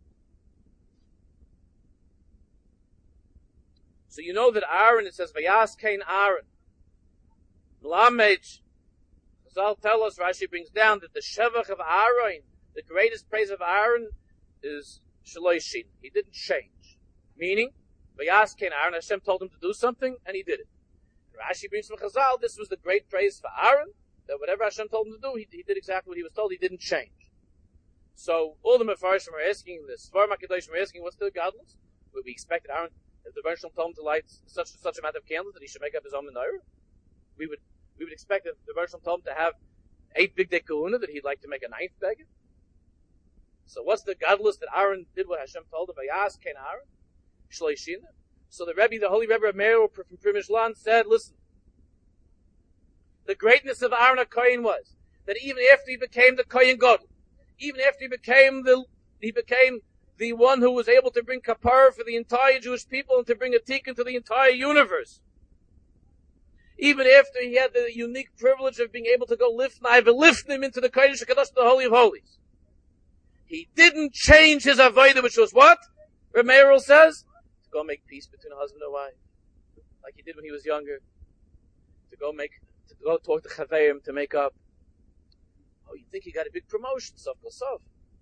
So you know that Aaron, it says, Vayas Kain Aaron. Lamed, Chazal tell us, Rashi brings down that the Shevach of Aaron, the greatest praise of Aaron, is Shaloi Shin. He didn't change. Meaning, Vayas Ken Aaron, Hashem told him to do something, and he did it. Rashi brings from Chazal, this was the great praise for Aaron, that whatever Hashem told him to do, he did exactly what he was told, he didn't change. So, all the Mefarshim are asking this, Svarim HaKadoshim are asking, what's the godless? We expected Aaron, if the Rebbeinu Shalom told him to light such amount of candles, that he should make up his own menorah. We would expect that the Rebbeinu Shalom told him to have 8 big day kahuna, that he'd like to make a 9th beggar. So what's the godless that Aaron did what Hashem told him? Vayas Ken Aaron, Shloi Shina. So the Holy Rebbe of Meir from Primishlan said, listen, the greatness of Aaron HaKohen was that even after he became the Kohen Gadol, even after he became the one who was able to bring kapara for the entire Jewish people and to bring a tikkun to the entire universe, even after he had the unique privilege of being able to go lift him into the Kodesh HaKadosh, the Holy of Holies, he didn't change his avodah, which was what? Reb Meir says, to go make peace between a husband and wife, like he did when he was younger, to go talk to Chaverim to make up. Oh, you think he got a big promotion, sof kol sof.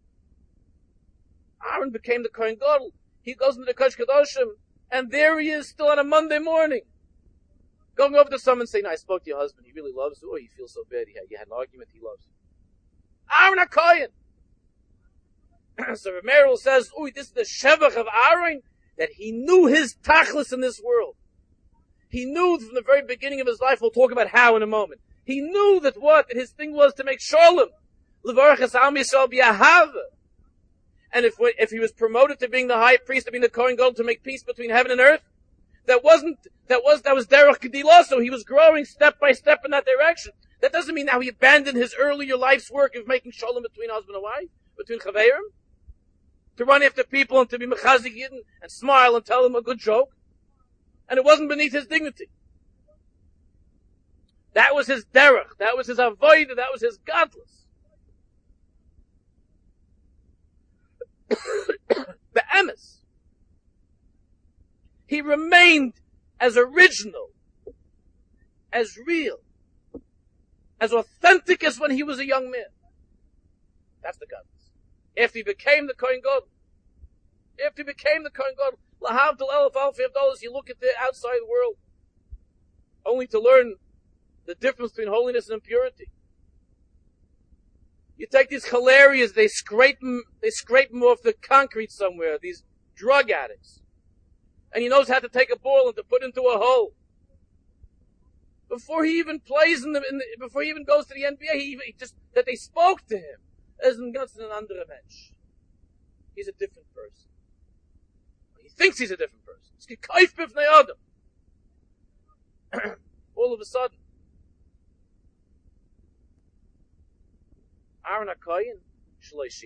Aaron became the Kohen Gadol. He goes into the Kodesh Kadoshim, and there he is still on a Monday morning, going over to someone saying, I spoke to your husband, he really loves you. Oh, he feels so bad, you had an argument, he loves you. Aaron HaKohen. So Reb says, oh, this is the Shevach of Aaron, that he knew his tachlis in this world. He knew from the very beginning of his life, we'll talk about how in a moment. He knew that his thing was to make shalom. Levarach es Am Yisrael b'Ahava. And if he was promoted to being the high priest, to being the Kohen Gadol, to make peace between heaven and earth, that was derech Gedilah, so he was growing step by step in that direction. That doesn't mean now he abandoned his earlier life's work of making shalom between husband and wife, between chaverim, to run after people and to be mechazik yidden and smile and tell them a good joke. And it wasn't beneath his dignity. That was his derech. That was his avodah. That was his godless. The emes. He remained as original, as real, as authentic as when he was a young man. That's the godless. After he became the Kohen Gadol, Lahavdil Elef Alfei Avdolos, you look at the outside world, only to learn the difference between holiness and impurity. You take these hilarious, they scrape them off the concrete somewhere, these drug addicts. And he knows how to take a ball and to put into a hole. Before he even plays before he even goes to the NBA, he just, that they spoke to him as an andere Mensch. He's a different person. He thinks he's a different person. He's gekayf b'fnei Adam. All of a sudden, Aaron HaKohen, Shloi Shin.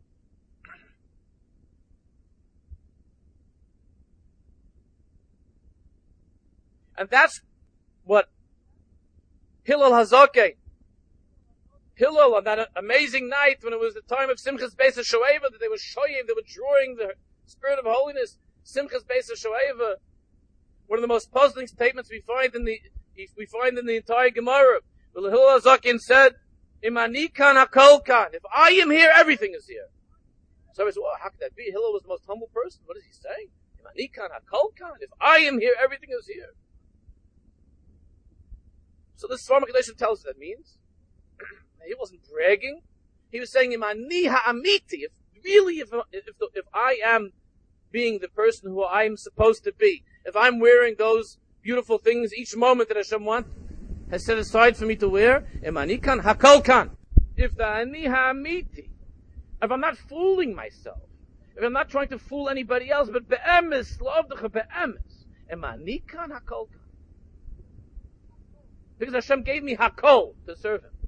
And that's what Hillel Hazakeh, Hillel on that amazing night when it was the time of Simchas Beis HaShoeva, that they were drawing the spirit of holiness, Simchas Beis HaShoeva, one of the most puzzling statements we find in the entire Gemara. Well, Hillel Hazakeh said, Imani kan hakol kan. If I am here, everything is here. So I said, well, how could that be? Hillel was the most humble person. What is he saying? Imani kan hakol kan. If I am here, everything is here. So this Svarim HaKadoshim tells us that means. He wasn't bragging. He was saying, Imani ha'amiti. If I am being the person who I am supposed to be, if I'm wearing those beautiful things each moment that Hashem has set aside for me to wear, Imani kan hakol kan. If the ani ha'amiti, if I'm not fooling myself, if I'm not trying to fool anybody else, but be'emes, lo'avdecha be'emes, Imani kan hakol kan. Because Hashem gave me hakol to serve Him.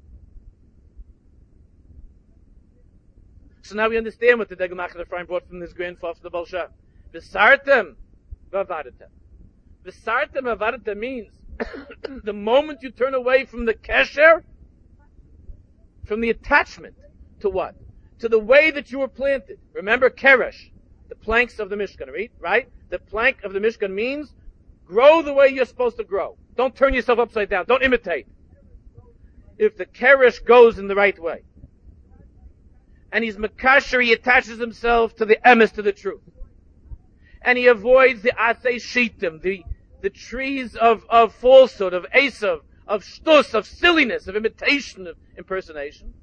So now we understand what the Degamach Ephraim brought from his grandfather, the Baal Shem. V'sartem v'avadetem. V'sartem v'avadetem means the moment you turn away from the kesher, from the attachment, to what? To the way that you were planted. Remember keresh, the planks of the Mishkan, right? The plank of the Mishkan means grow the way you're supposed to grow. Don't turn yourself upside down. Don't imitate. If the keresh goes in the right way. And he's makasher, he attaches himself to the emes, to the truth. And he avoids the atzei shitim, the trees of falsehood, of esav, of shtus, of silliness, of imitation, of impersonation.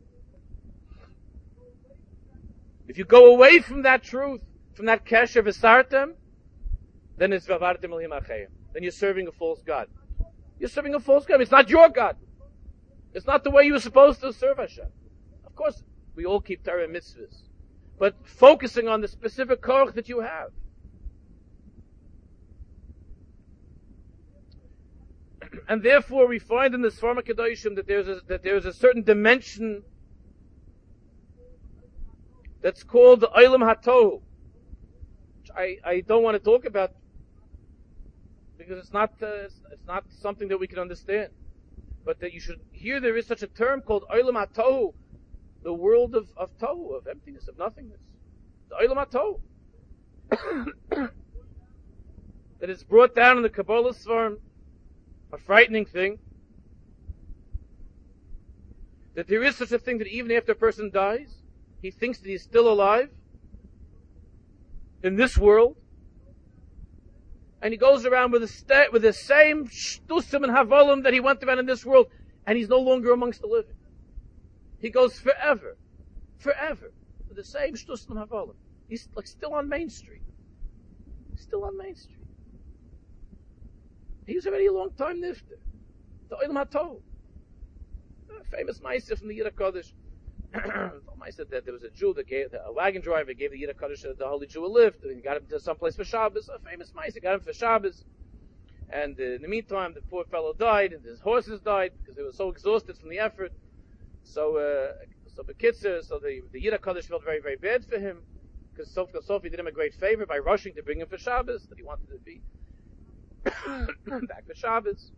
If you go away from that truth, from that kesher v'sartem, then it's vavartem elohim achayim. Then you're serving a false God. You're serving a false God. It's not your God. It's not the way you were supposed to serve Hashem. Of course, we all keep Torah and mitzvahs, but focusing on the specific koch that you have. And therefore, we find in the Sfarma Kedoshim that there's a certain dimension that's called the Olam HaTohu, which I don't want to talk about because it's not something that we can understand. But that you should hear there is such a term called Olam HaTohu, the world of Tohu, of emptiness, of nothingness. The Olam HaTohu. That is brought down in the Kabbalah Sfarm, a frightening thing. That there is such a thing that even after a person dies, he thinks that he's still alive in this world, and he goes around with the same shtusim and havolim that he went around in this world, and he's no longer amongst the living. He goes forever with the same shtusim and havolim. He's like still on Main Street. He's already a long time nifter. The Olam HaTohu. Famous Ma'aseh from the Yiddish Kodesh. I said that there was a Jew a wagon driver gave the Yiddish Kodesh, the holy Jew, a lift, and he got him to some place for Shabbos. A famous Ma'aseh got him for Shabbos. And in the meantime, the poor fellow died, and his horses died because they were so exhausted from the effort. So Bekitzer, the Yiddish Kodesh felt very, very bad for him because Sophie did him a great favor by rushing to bring him for Shabbos that he wanted to be back for Shabbos.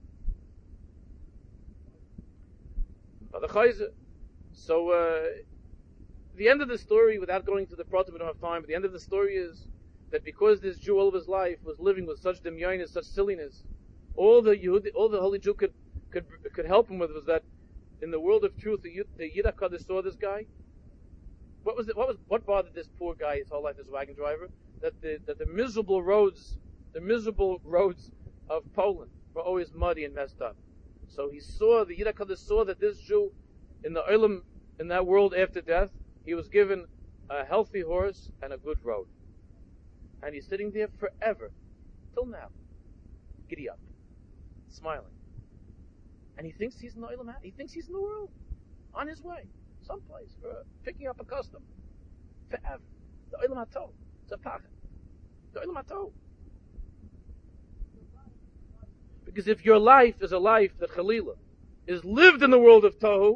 Father Chayzer. So, the end of the story, without going to the pratim, we don't have time, but the end of the story is that because this Jew all of his life was living with such demyonis, such silliness, all the holy Jew could help him with was that in the world of truth, the Yiddish Kodesh saw this guy. What bothered this poor guy his whole life, this wagon driver? That the miserable roads of Poland were always muddy and messed up. So the Yiddish Kodesh saw that this Jew in the Olam, in that world after death, he was given a healthy horse and a good road. And he's sitting there forever, till now, giddy up, smiling. And he thinks he's in the Olam, he thinks he's in the world, on his way, someplace, picking up a custom, forever. The Olam HaTohu, it's a pachet. The Olam HaTohu. Because if your life is a life that Chalila is lived in the world of Tohu,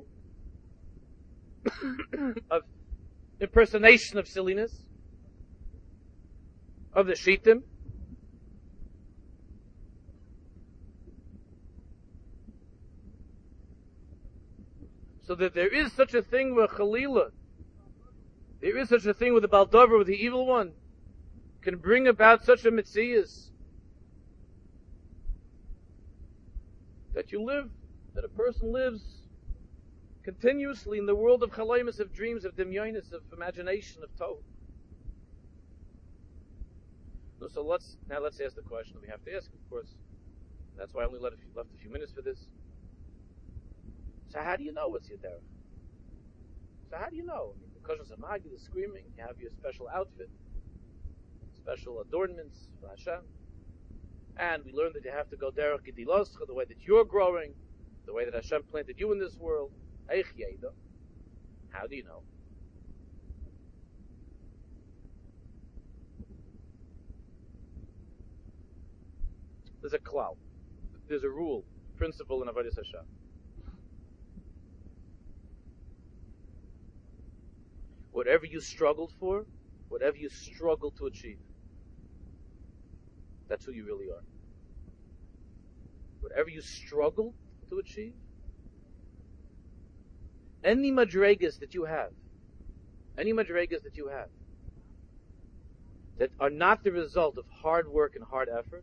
of impersonation of silliness, of the Shittim, so that there is such a thing where Chalila, there is such a thing with the Baldover, with the evil one, can bring about such a Metzias that a person lives continuously in the world of chalaymus, of dreams, of demyonis, of imagination, of tohu. So let's ask the question that we have to ask, of course. That's why I only left a few minutes for this. So how do you know what's your derech? So how do you know? I mean, because of Samagi, the screaming, you have your special outfit, special adornments for Hashem. And we learned that you have to go derech gediloscha, the way that you're growing, the way that Hashem planted you in this world. Eich yeda. How do you know? There's a klal. There's a rule, principle in Avodas Hashem. Whatever you struggled for, whatever you struggle to achieve, that's who you really are. Whatever you struggle to achieve, any madregas that you have, that are not the result of hard work and hard effort,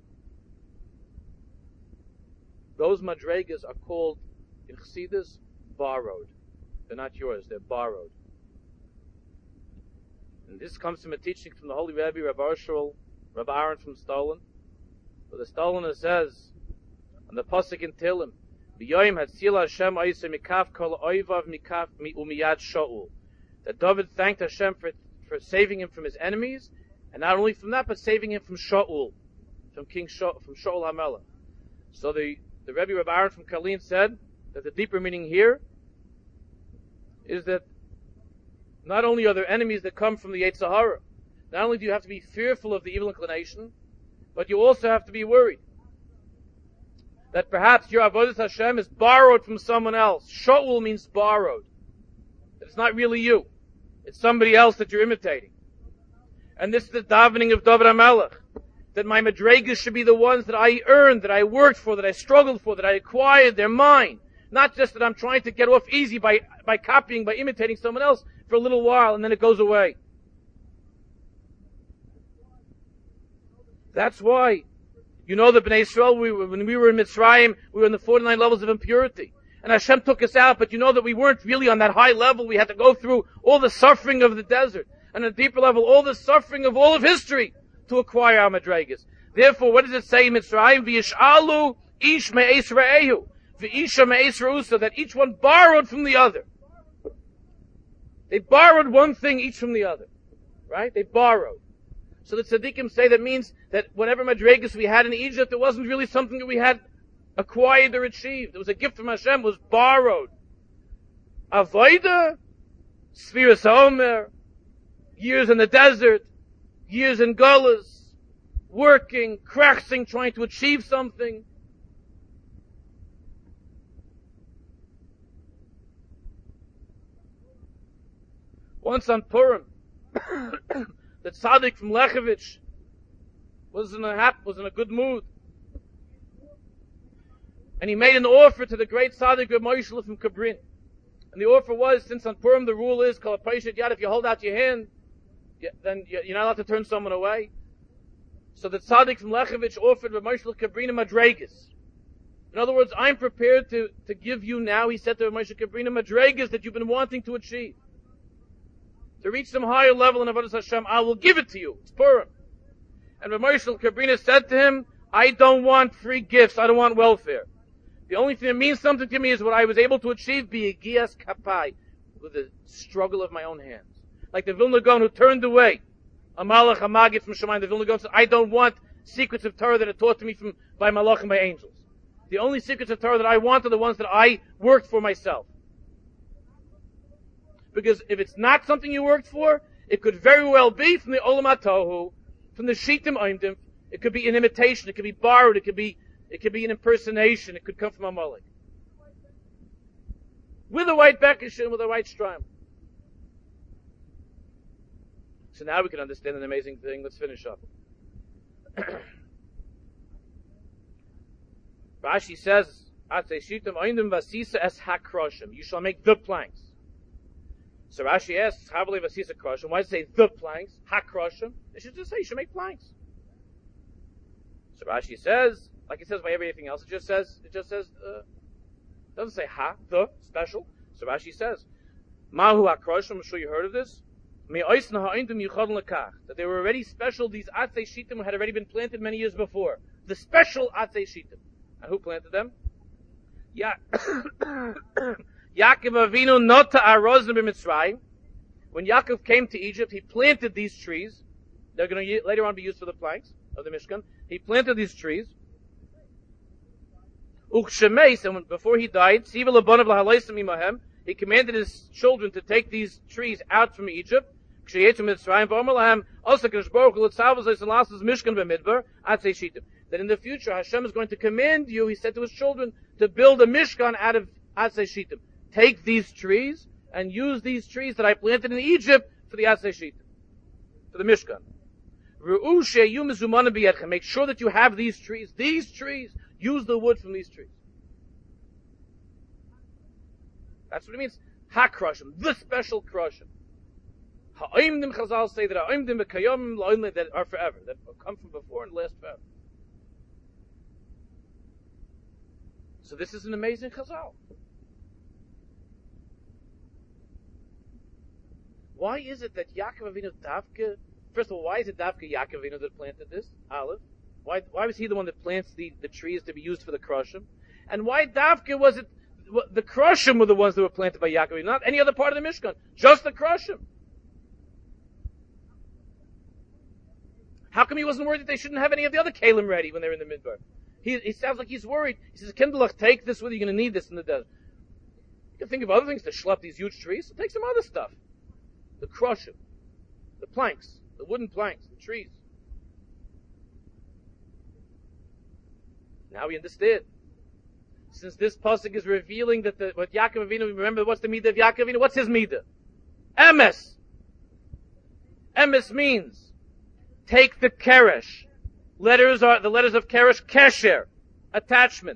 those madregas are called, in Chassidus, borrowed. They're not yours, they're borrowed. And this comes from a teaching from the Holy Rebbe, Rabbi Arshel, Rabbi Aaron from Stolin, where the Stoliner says, on the Pasuk in Tehillim, B'yoyim hatzila Hashem oisei mikaf kol oivav mikaf umiyad Shaul. That David thanked Hashem for saving him from his enemies, and not only from that, but saving him from Shaul, from Shaul HaMelech. So the Rebbe Rabbi Aaron from Karlin said that the deeper meaning here is that not only are there enemies that come from the Yetzer Hara, not only do you have to be fearful of the evil inclination, but you also have to be worried that perhaps your Avodas Hashem is borrowed from someone else. Shaul means borrowed. That it's not really you. It's somebody else that you're imitating. And this is the davening of David HaMelech, that my madregas should be the ones that I earned, that I worked for, that I struggled for, that I acquired. They're mine. Not just that I'm trying to get off easy by copying, by imitating someone else for a little while and then it goes away. That's why, you know, the Bnei Israel, when we were in Mitzrayim, we were in the 49 levels of impurity. And Hashem took us out, but you know that we weren't really on that high level. We had to go through all the suffering of the desert. And on a deeper level, all the suffering of all of history to acquire our madregas. Therefore, what does it say in Mitzrayim? V'yish'alu ish me'es re'ehu. V'isha me'es re'usa. That each one borrowed from the other. They borrowed one thing each from the other. Right? They borrowed. So the tzaddikim say that means that whatever madregas we had in Egypt, it wasn't really something that we had acquired or achieved. It was a gift from Hashem, it was borrowed. Avodah, Sfiras HaOmer, years in the desert, years in gullahs, working, crachsing, trying to achieve something. Once on Purim, the tzaddik from Lechevich was in a good mood. And he made an offer to the great tzaddik Reb Moshe from Kabrin. And the offer was, since on Purim the rule is, Kol HaPoishet Yad, if you hold out your hand, then you're not allowed to turn someone away. So the tzaddik from Lechevich offered Reb Moshe Kabrin a madregas. In other words, I'm prepared to give you now, he said to Reb Moshe Kabrin, a madregas that you've been wanting to achieve. To reach some higher level in Avodas Hashem, I will give it to you. It's Purim. And Reb Moshe Kabrin said to him, I don't want free gifts, I don't want welfare. The only thing that means something to me is what I was able to achieve, bi'egias kapai, with the struggle of my own hands. Like the Vilna Gaon who turned away a malach, a magid from Shemayim. The Vilna Gaon said, I don't want secrets of Torah that are taught to me by malach and by angels. The only secrets of Torah that I want are the ones that I worked for myself. Because if it's not something you worked for, it could very well be from the Olam HaTohu, from the Shitim Oimdim. It could be an imitation, it could be borrowed, it could be an impersonation, it could come from a mullik. With a white bekishin, with a white strime. So now we can understand an amazing thing. Let's finish up. Rashi says, you shall make the planks. So Rashi asks, why does it say the planks? Hakroshim. They should just say you should make planks. So Rashi says, like it says by everything else, it just says, doesn't say the, special. So Rashi says, Mahu Hakroshim, I'm sure you heard of this. That they were already special, these Atzei Shitim had already been planted many years before. The special Atzei Shitim. And who planted them? Yaakov Avinu nota arozim b'Mitzrayim. When Yaakov came to Egypt, he planted these trees. They're going to later on be used for the planks of the Mishkan. He planted these trees. Uchshemeis, and before he died, he commanded his children to take these trees out from Egypt. That in the future, Hashem is going to command you, he said to his children, to build a Mishkan out of Atzei Shitim. Take these trees and use these trees that I planted in Egypt for the Atzei Shitim, for the Mishkan. Make sure that you have these trees. These trees, use the wood from these trees. That's what it means. Ha-Kroshim, the special Kroshim. Ha'oimdim, Chazal say that ha'oimdim v'kayomim la'oimdim, that are forever, that come from before and last forever. So this is an amazing Chazal. Why is it that Yaakov Avinu Davka, first of all, why is it Davka Yaakov Avinu that planted this? Aleph. Why was he the one that plants the trees to be used for the Kroshim? And why Davka was it, the Kroshim were the ones that were planted by Yaakov Avinu, not any other part of the Mishkan, just the Kroshim? How come he wasn't worried that they shouldn't have any of the other Kalim ready when they're in the Midbar? He sounds like he's worried. He says, Kindlech, take this with you, you're going to need this in the desert. You can think of other things to schlep these huge trees, so take some other stuff. The Kroshim, the planks, the wooden planks, the trees. Now we understand. Since this pasuk is revealing that what Yaakov Avinu, remember what's the midah of Yaakov Avinu? What's his midah? Emes. Emes means take the keresh. The letters of keresh, kesher, attachment.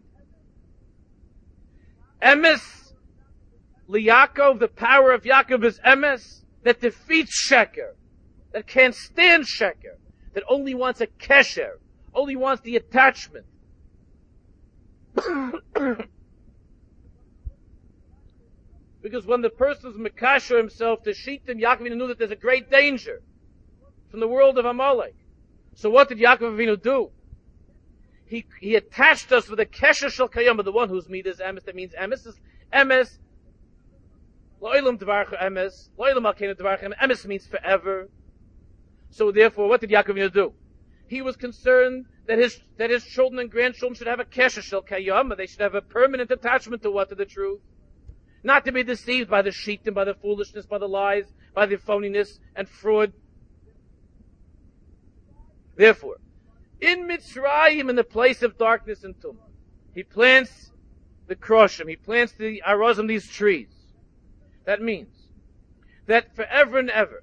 Emes, liyakov, the power of Yaakov is emes, that defeats sheker, that can't stand sheker, that only wants a kesher, only wants the attachment. Because when the person's mekasher himself to Shittim, Yaakov Avinu knew that there's a great danger from the world of Amalek. So what did Yaakov Avinu do? He attached us with a kesher shel kayam, the one whose midah is emes. That means emes is emes. Lo'ilam dvarcha emes. Lo'ilam alkeinu dvarcha emes. Emes means forever. So therefore, what did Yaakov Avinu do? He was concerned that his children and grandchildren should have a kesher shel kayam. They should have a permanent attachment to what? To the truth. Not to be deceived by the shittim, by the foolishness, by the lies, by the phoniness and fraud. Therefore, in Mitzrayim, in the place of darkness and tumah, he plants the kroshim, he plants the arozim, these trees. That means that forever and ever,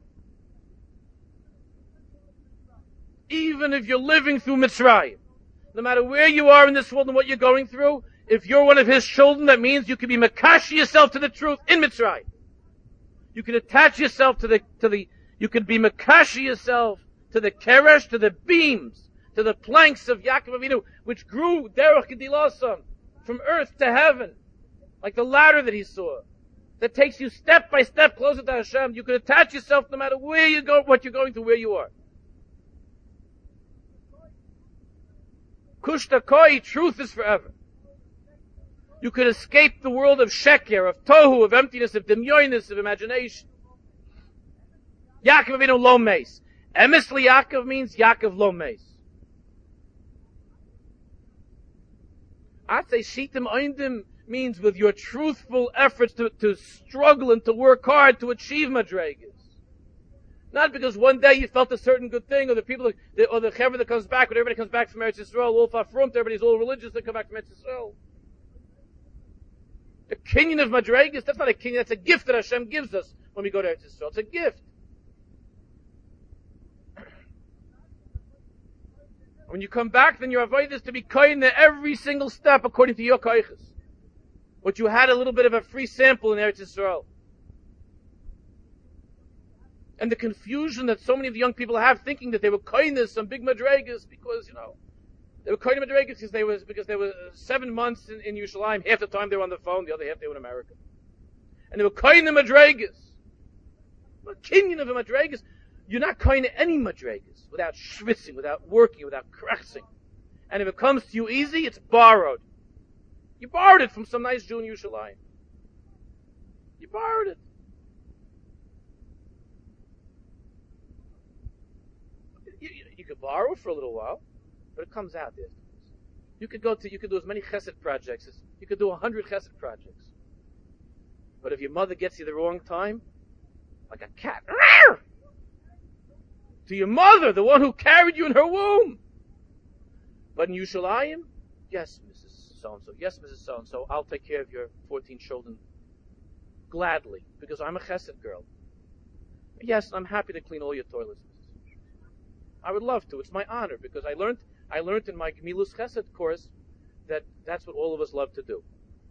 even if you're living through Mitzrayim, no matter where you are in this world and what you're going through, if you're one of his children, that means you can be makashi yourself to the truth in Mitzrayim. You can attach yourself you can be makashi yourself to the keresh, to the beams, to the planks of Yaakov Avinu, which grew derech gedilasam, from earth to heaven, like the ladder that he saw, that takes you step by step closer to Hashem. You can attach yourself no matter where you go, what you're going through, where you are. Kushta koi, truth is forever. You could escape the world of sheker, of tohu, of emptiness, of demyonis, of imagination. Yaakov Avinu lo meis. Emes li Yaakov means Yaakov lo meis. I'd say Shittim Oindim means with your truthful efforts to struggle and to work hard to achieve Madregas. Not because one day you felt a certain good thing, or the people, or the chaver that comes back, when everybody comes back from Eretz Yisrael, all fafrumt, everybody's all religious, they come back from Eretz Yisrael. The kinyan of Madregas, that's not a kinyan, that's a gift that Hashem gives us when we go to Eretz Yisrael. It's a gift. When you come back, then your avodah is to be koine every single step according to your koiches. What you had a little bit of a free sample in Eretz Yisrael. And the confusion that so many of the young people have, thinking that they were koine some big madregas because, they were koine madregas because they were 7 months in Yerushalayim. Half the time they were on the phone, the other half they were in America. And they were koine madregas. What kinyan of a madregas? You're not koine any madregas without schwitzing, without working, without krachsing. And if it comes to you easy, it's borrowed. You borrowed it from some nice Jew in Yerushalayim. You borrowed it. You could borrow it for a little while, but it comes out there. You could do as many chesed projects you could do 100 chesed projects. But if your mother gets you the wrong time, like a cat, to your mother, the one who carried you in her womb. But in Yerushalayim, yes, Mrs. So-and-so, yes, Mrs. So-and-so, I'll take care of your 14 children gladly, because I'm a chesed girl. Yes, I'm happy to clean all your toilets. I would love to. It's my honor, because I learned in my Gmilus Chesed course that that's what all of us love to do.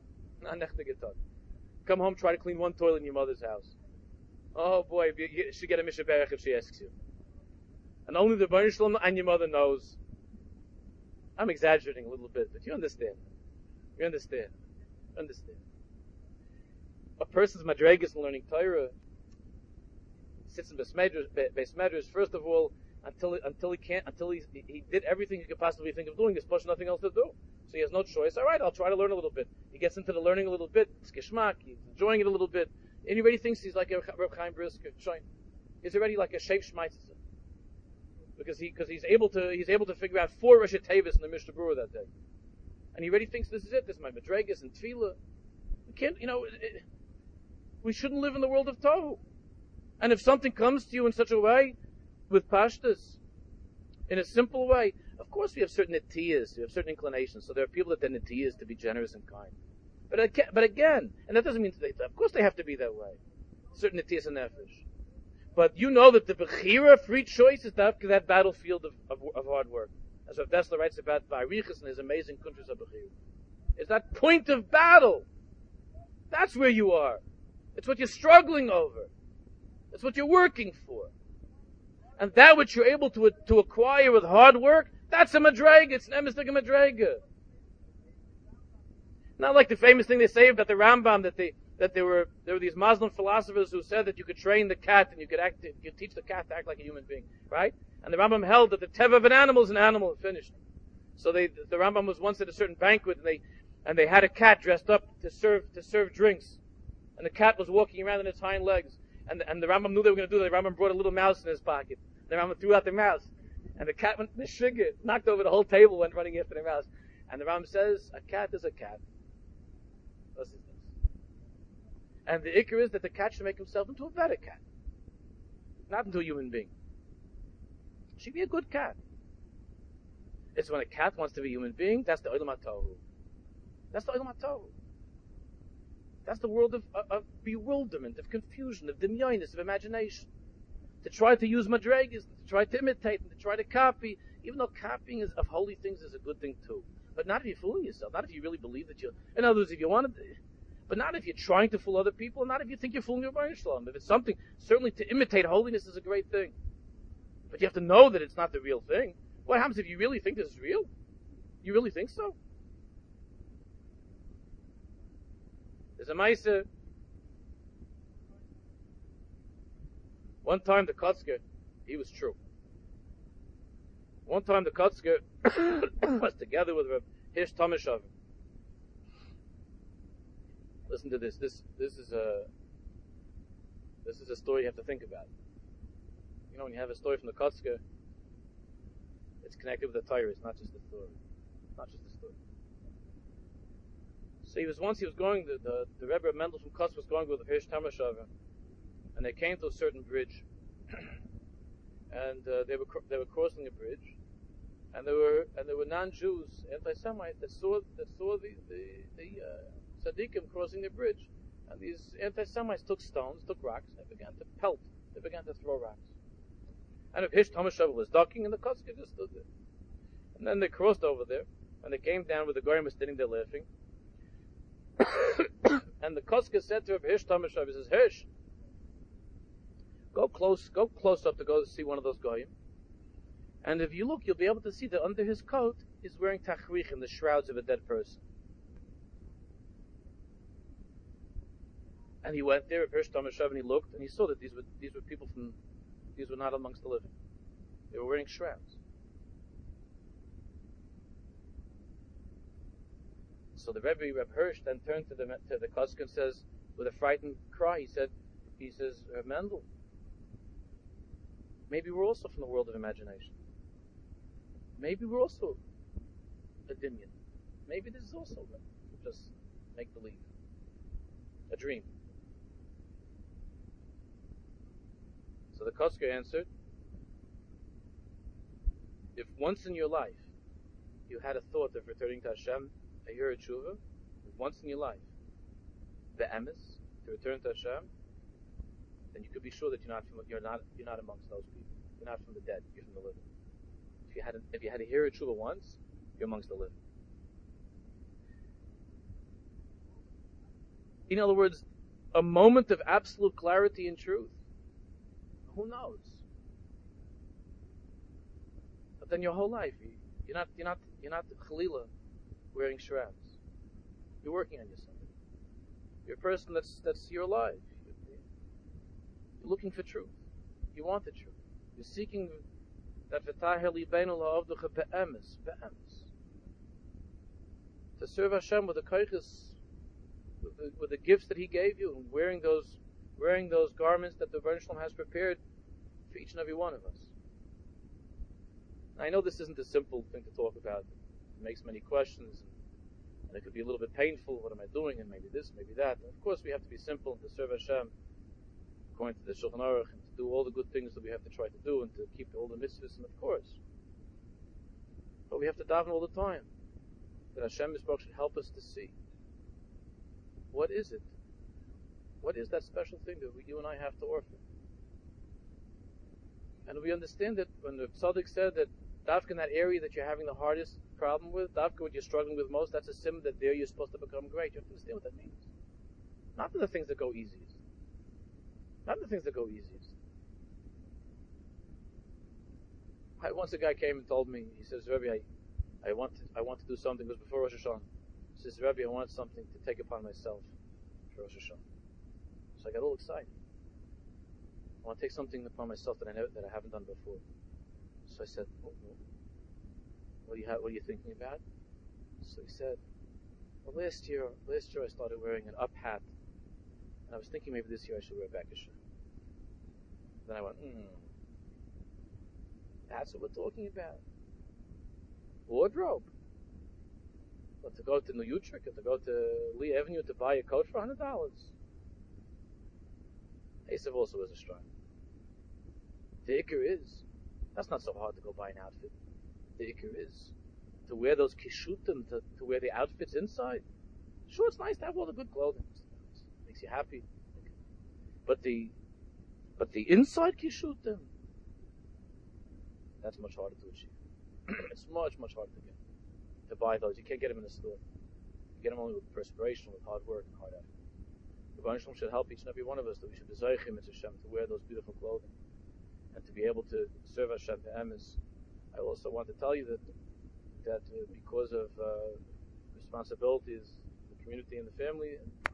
Come home, try to clean one toilet in your mother's house. Oh boy, you should get a Mishaberach if she asks you. And only the Baruch Shalom and your mother knows. I'm exaggerating a little bit, but you understand. You understand. Understand. A person's madregas in learning Torah, sits in Beis Medrash, first of all, until he did everything he could possibly think of doing. There's plus nothing else to do. So he has no choice. All right, I'll try to learn a little bit. He gets into the learning a little bit. It's geschmack. He's enjoying it a little bit. And he already thinks he's like a Reb Chaim Brisker. He's already like a Sheikh Shmaitzes. Because he's able to figure out 4 Rosh Tevis in the Mishnah Berurah that day. And he already thinks this is it. This is my Madregas and Tefillah. We can't, we shouldn't live in the world of Tohu. And if something comes to you in such a way, with pashtas, in a simple way, of course we have certain netiyas, we have certain inclinations. So there are people that their netiyas to be generous and kind. But again, and that doesn't mean of course they have to be that way. Certain netiyas and nefesh. But you know that the bechira, free choice, is that battlefield of hard work. As Rav Dessler writes about Ba'arichas in his amazing Kuntras of Bechira. It's that point of battle. That's where you are. It's what you're struggling over. It's what you're working for. And that which you're able to acquire with hard work, that's a madrega. It's an emes like a madrega. Not like the famous thing they say about the Rambam that there were these Muslim philosophers who said that you could train the cat and you could teach the cat to act like a human being, right? And the Rambam held that the teva of an animal is an animal and finished. So the Rambam was once at a certain banquet and they had a cat dressed up to serve drinks, and the cat was walking around on its hind legs. And the Rambam knew they were going to do that. The Rambam brought a little mouse in his pocket. The Rambam threw out the mouse. And the cat went mishigah, knocked over the whole table, went running after the mouse. And the Rambam says, a cat is a cat. And the ikar is that the cat should make himself into a better cat. Not into a human being. It should be a good cat. It's when a cat wants to be a human being, that's the Olam HaTohu. That's the Olam HaTohu. That's the world of bewilderment, of confusion, of demyonis, of imagination. To try to use madregas, to try to imitate, and to try to copy, even though copying of holy things is a good thing too. But not if you're fooling yourself, not if you really believe that you're, in other words, if you want to, but not if you're trying to fool other people, and not if you think you're fooling your Rebbeinu Shalom. If it's something, certainly to imitate holiness is a great thing. But you have to know that it's not the real thing. What happens if you really think this is real? You really think so? There's a Maisa. One time the Kotzker, he was true. One time the Kotzker was together with Rav Hirsch Tomashov. Listen to this. This is a story you have to think about. You know, when you have a story from the Kotzker, it's connected with the Torah. It's not just the story. It's not just the story. So he was going, the Rebbe of Mendel from Kotzker was going with the Hirsch Tomashov, and they came to a certain bridge, and they were crossing a bridge, and there were non-Jews, anti-Semites that saw the tzaddikim crossing the bridge, and these anti-Semites took stones, took rocks, and they began to pelt. They began to throw rocks. And if Hirsch Tomashov was ducking, and the Kotzker just stood there, and then they crossed over there, and they came down where the goyim was sitting there laughing, and the Kotzker said to Hirsch Tomashov, he says, Hirsch, go close up to go see one of those goyim. And if you look, you'll be able to see that under his coat, he's wearing tachrichim, the shrouds of a dead person. And he went there, Hirsch Tomashov, and he looked, and he saw that these were people these were not amongst the living. They were wearing shrouds. So the Reb Hirsch then turned to the Kotzker and says, with a frightened cry, he says, Mendel, maybe we're also from the world of imagination. Maybe we're also a dimion. Maybe this is also just make-believe. A dream. So the Kotzker answered, if once in your life you had a thought of returning to Hashem, a Yireh Tshuva, once in your life, the emes, to return to Hashem, then you could be sure that you're not amongst those people. You're not from the dead. You're from the living. If you had a Yireh Tshuva once, you're amongst the living. In other words, a moment of absolute clarity and truth. Who knows? But then your whole life, you're not Chalila wearing shrouds. You're working on yourself. You're a person that's you're alive. You're looking for truth. You want the truth. You're seeking that v'taher libeinu la'avducha be'emes. To serve Hashem with the koiches, with the gifts that He gave you, and wearing those garments that the Rebbeinu Shalom has prepared for each and every one of us. Now, I know this isn't a simple thing to talk about. It makes many questions, and it could be a little bit painful. What am I doing? And maybe this, maybe that. And of course, we have to be simple and to serve Hashem according to the Shulchan Aruch, and to do all the good things that we have to try to do, and to keep all the mitzvahs, and of course. But we have to daven all the time that Hashem Yisbarach should help us to see. What is it? What is that special thing that you and I have to offer? And we understand that when the Tzaddik said that Dafka in that area that you're having the hardest problem with, Dafka what you're struggling with most, that's a sim that there you're supposed to become great. You have to understand what that means. Not the things that go easiest. Not the things that go easiest. Once a guy came and told me, he says, Rebbe, I want to do something. It was before Rosh Hashanah. He says, Rebbe, I want something to take upon myself for Rosh Hashanah. So I got all excited. I want to take something upon myself that I haven't done before. So I said, what are you thinking about? So he said, well, last year I started wearing an up hat, and I was thinking maybe this year I should wear a bakasha. Then I went, that's what we're talking about. Wardrobe. But to go to New Utrecht, or to go to Lee Avenue to buy a coat for $100. Esav also was a strong. The ikr is, that's not so hard to go buy an outfit. The ikr is to wear those kishutim, to wear the outfits inside. Sure, it's nice to have all the good clothing. It makes you happy. But the inside kishutim, that's much harder to achieve. It's much, much harder to buy those. You can't get them in the store. You get them only with perspiration, with hard work and hard effort. The Rebbeinu Shalom should help each and every one of us that we should be zeichim as Hashem to wear those beautiful clothing and to be able to serve Hashem be'emes. I also want to tell you that because of responsibilities, the community and the family,